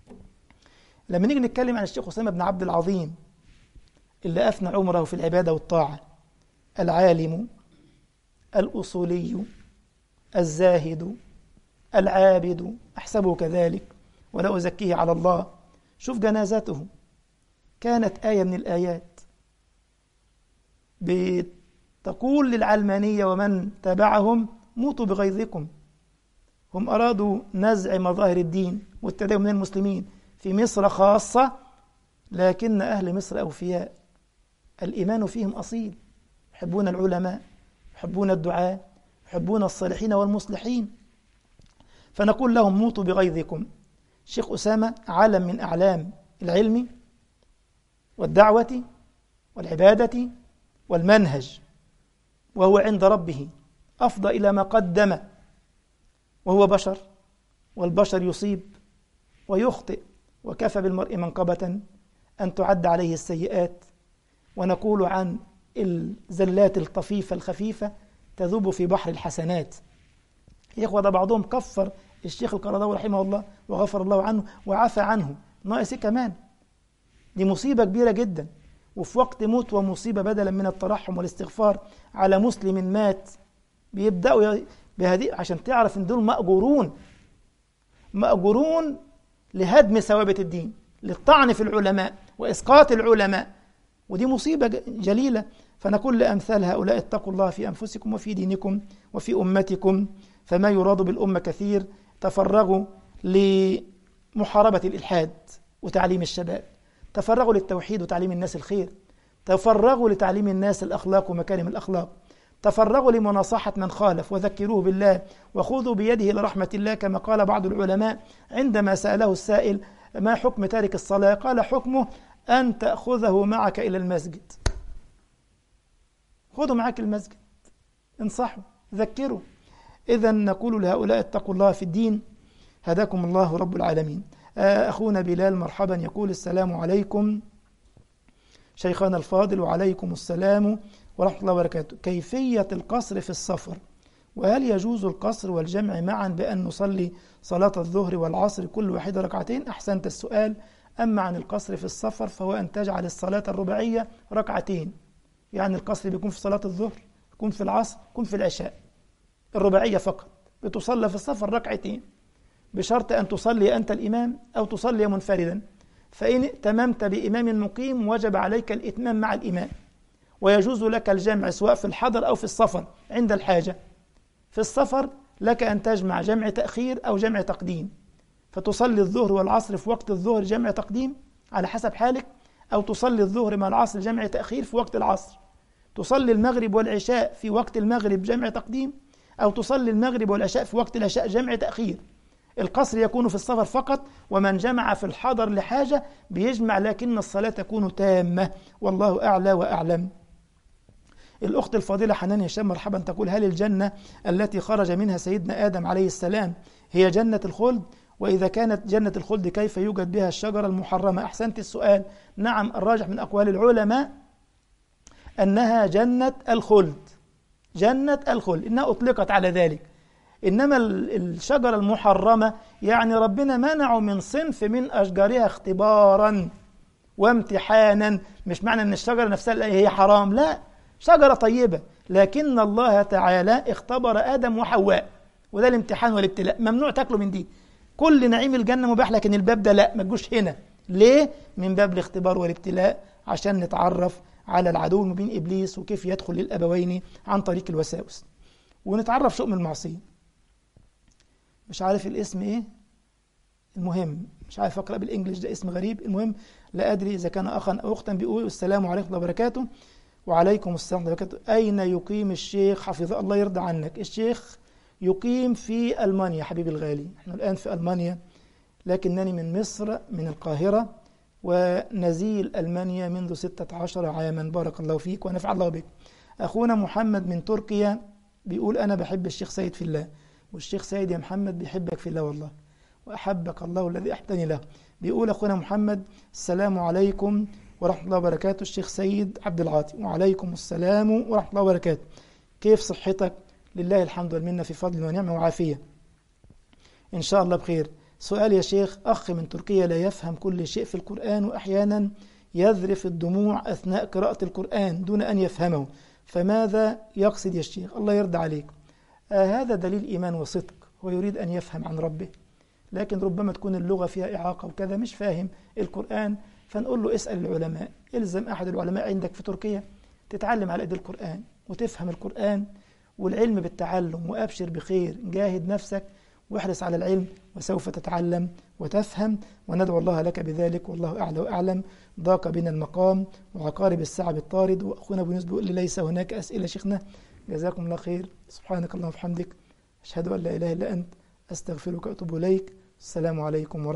لما نيجي نتكلم عن الشيخ أسامة بن عبد العظيم اللي أفنى عمره في العبادة والطاعة، العالم الأصولي الزاهد العابد، أحسبه كذلك ولا أزكيه على الله. شوف جنازته كانت آية من الآيات بتقول للعلمانية ومن تبعهم: موتوا بغيظكم. هم أرادوا نزع مظاهر الدين والتدين من المسلمين في مصر خاصة، لكن أهل مصر أوفياء، الإيمان فيهم أصيل، يحبون العلماء، يحبون الدعاء، يحبون الصالحين والمصلحين. فنقول لهم: موتوا بغيظكم. الشيخ أسامة علم من أعلام العلم والدعوة والعبادة والمنهج، وهو عند ربه أفضى إلى ما قدم، وهو بشر، والبشر يصيب ويخطئ، وكفى بالمرء منقبة أن تعد عليه السيئات. ونقول عن الزلات الطفيفة الخفيفة تذوب في بحر الحسنات. يا إخوة، ده بعضهم كفر الشيخ القرضاوي رحمه الله وغفر الله عنه وعفى عنه، ناقص كمان. دي مصيبة كبيرة جدا. وفي وقت موت ومصيبة بدلا من الترحم والاستغفار على مسلم مات بيبدأوا بهذه، عشان تعرف ان دول مأجورون مأجورون لهدم ثوابت الدين، للطعن في العلماء وإسقاط العلماء، ودي مصيبة جليلة. فنقول لأمثال هؤلاء اتقوا الله في أنفسكم وفي دينكم وفي أمتكم، فما يراد بالأمة كثير. تفرغوا لمحاربة الإلحاد وتعليم الشباب، تفرغوا للتوحيد وتعليم الناس الخير، تفرغوا لتعليم الناس الأخلاق ومكارم الأخلاق، تفرغوا لمناصحة من خالف وذكروه بالله وخذوا بيده إلى رحمة الله، كما قال بعض العلماء عندما سأله السائل ما حكم تارك الصلاة؟ قال حكمه أن تأخذه معك إلى المسجد. خذوا معك المسجد، انصحوا، ذكروا. إذن نقول لهؤلاء اتقوا الله في الدين، هداكم الله رب العالمين. أخونا بلال مرحبا يقول السلام عليكم شيخنا الفاضل. وعليكم السلام ورحمة الله وبركاته. كيفية القصر في السفر؟ وهل يجوز القصر والجمع معا بأن نصلي صلاة الظهر والعصر كل واحدة ركعتين؟ أحسنت السؤال. أما عن القصر في السفر فهو أن تجعل الصلاة الرباعية ركعتين، يعني القصر بيكون في صلاة الظهر، يكون في العصر، يكون في العشاء، الرباعية فقط بتصلى في السفر ركعتين، بشرط أن تصلي أنت الإمام أو تصلي منفردا. فإن ائتممت بإمام مقيم وجب عليك الإتمام مع الإمام، ويجوز لك الجمع سواء في الحضر أو في السفر عند الحاجة. في السفر لك أن تجمع جمع تأخير أو جمع تقديم، فتصلي الظهر والعصر في وقت الظهر جمع تقديم على حسب حالك، أو تصلي الظهر مع العصر جمع تأخير في وقت العصر، تصلي المغرب والعشاء في وقت المغرب جمع تقديم، أو تصلي المغرب والعشاء في وقت العشاء جمع تأخير. القصر يكون في السفر فقط، ومن جمع في الحضر لحاجة بيجمع، لكن الصلاة تكون تامة، والله أعلى وأعلم. الأخت الفاضلة حنان هشام مرحبا تقول هل الجنة التي خرج منها سيدنا آدم عليه السلام هي جنة الخلد؟ وإذا كانت جنة الخلد كيف يوجد بها الشجرة المحرمة؟ أحسنت السؤال. نعم، الراجح من أقوال العلماء أنها جنة الخلد، جنة الخلد إنها أطلقت على ذلك. إنما الشجرة المحرمة يعني ربنا منعه من صنف من أشجارها اختبارا وامتحانا، مش معنى أن الشجرة نفسها هي حرام، لا، شجرة طيبة، لكن الله تعالى اختبر آدم وحواء، وده الامتحان والابتلاء. ممنوع تاكلوا من دي، كل نعيم الجنة مباح، لكن الباب ده لا، ما تجوش هنا. ليه؟ من باب الاختبار والابتلاء، عشان نتعرف على العدو المبين إبليس وكيف يدخل للأبوين عن طريق الوساوس، ونتعرف شؤم المعصية. مش عارف الاسم ايه، المهم مش عارف اقرأ بالانجليش، ده اسم غريب، المهم لا ادري اذا كان اخا او اختا. بيقول السلام عليكم ورحمة الله وبركاته. وعليكم السلام ورحمة الله وبركاته. اين يقيم الشيخ حفظه الله يرضى عنك؟ الشيخ يقيم في ألمانيا حبيبي الغالي، نحن الآن في ألمانيا، لكنني من مصر من القاهرة، ونزيل ألمانيا منذ ستة عشر عاما. بارك الله فيك ونفع الله بك. أخونا محمد من تركيا بيقول أنا بحب الشيخ سيد في الله، والشيخ سيد يا محمد بيحبك في الله والله، وأحبك الله الذي أحبني له. بيقول أخونا محمد السلام عليكم ورحمة الله وبركاته الشيخ سيد عبد العاطي. وعليكم السلام ورحمة الله وبركاته. كيف صحتك؟ لله الحمد والمنة في فضل ونعمة وعافية، إن شاء الله بخير. سؤال يا شيخ، أخ من تركيا لا يفهم كل شيء في القرآن، وأحيانا يذرف الدموع أثناء قراءة القرآن دون أن يفهمه، فماذا يقصد يا شيخ؟ الله يرضى عليك. آه هذا دليل إيمان وصدق، هو يريد أن يفهم عن ربه، لكن ربما تكون اللغة فيها إعاقة وكذا، مش فاهم القرآن، فنقول له اسأل العلماء، الزم أحد العلماء عندك في تركيا تتعلم على أيدي القرآن وتفهم القرآن، والعلم بالتعلم، وأبشر بخير، جاهد نفسك واحرص على العلم، وسوف تتعلم وتفهم، وندعو الله لك بذلك، والله أعلى وأعلم. ضاق بنا المقام وعقارب الساعة بالطارد، وأخونا أبو يونس بيقول لي ليس هناك أسئلة. شيخنا جزاكم الله خير، سبحانك اللهم وبحمدك، أشهد أن لا إله إلا أنت، أستغفرك وأتوب إليك. السلام عليكم ورحمة الله.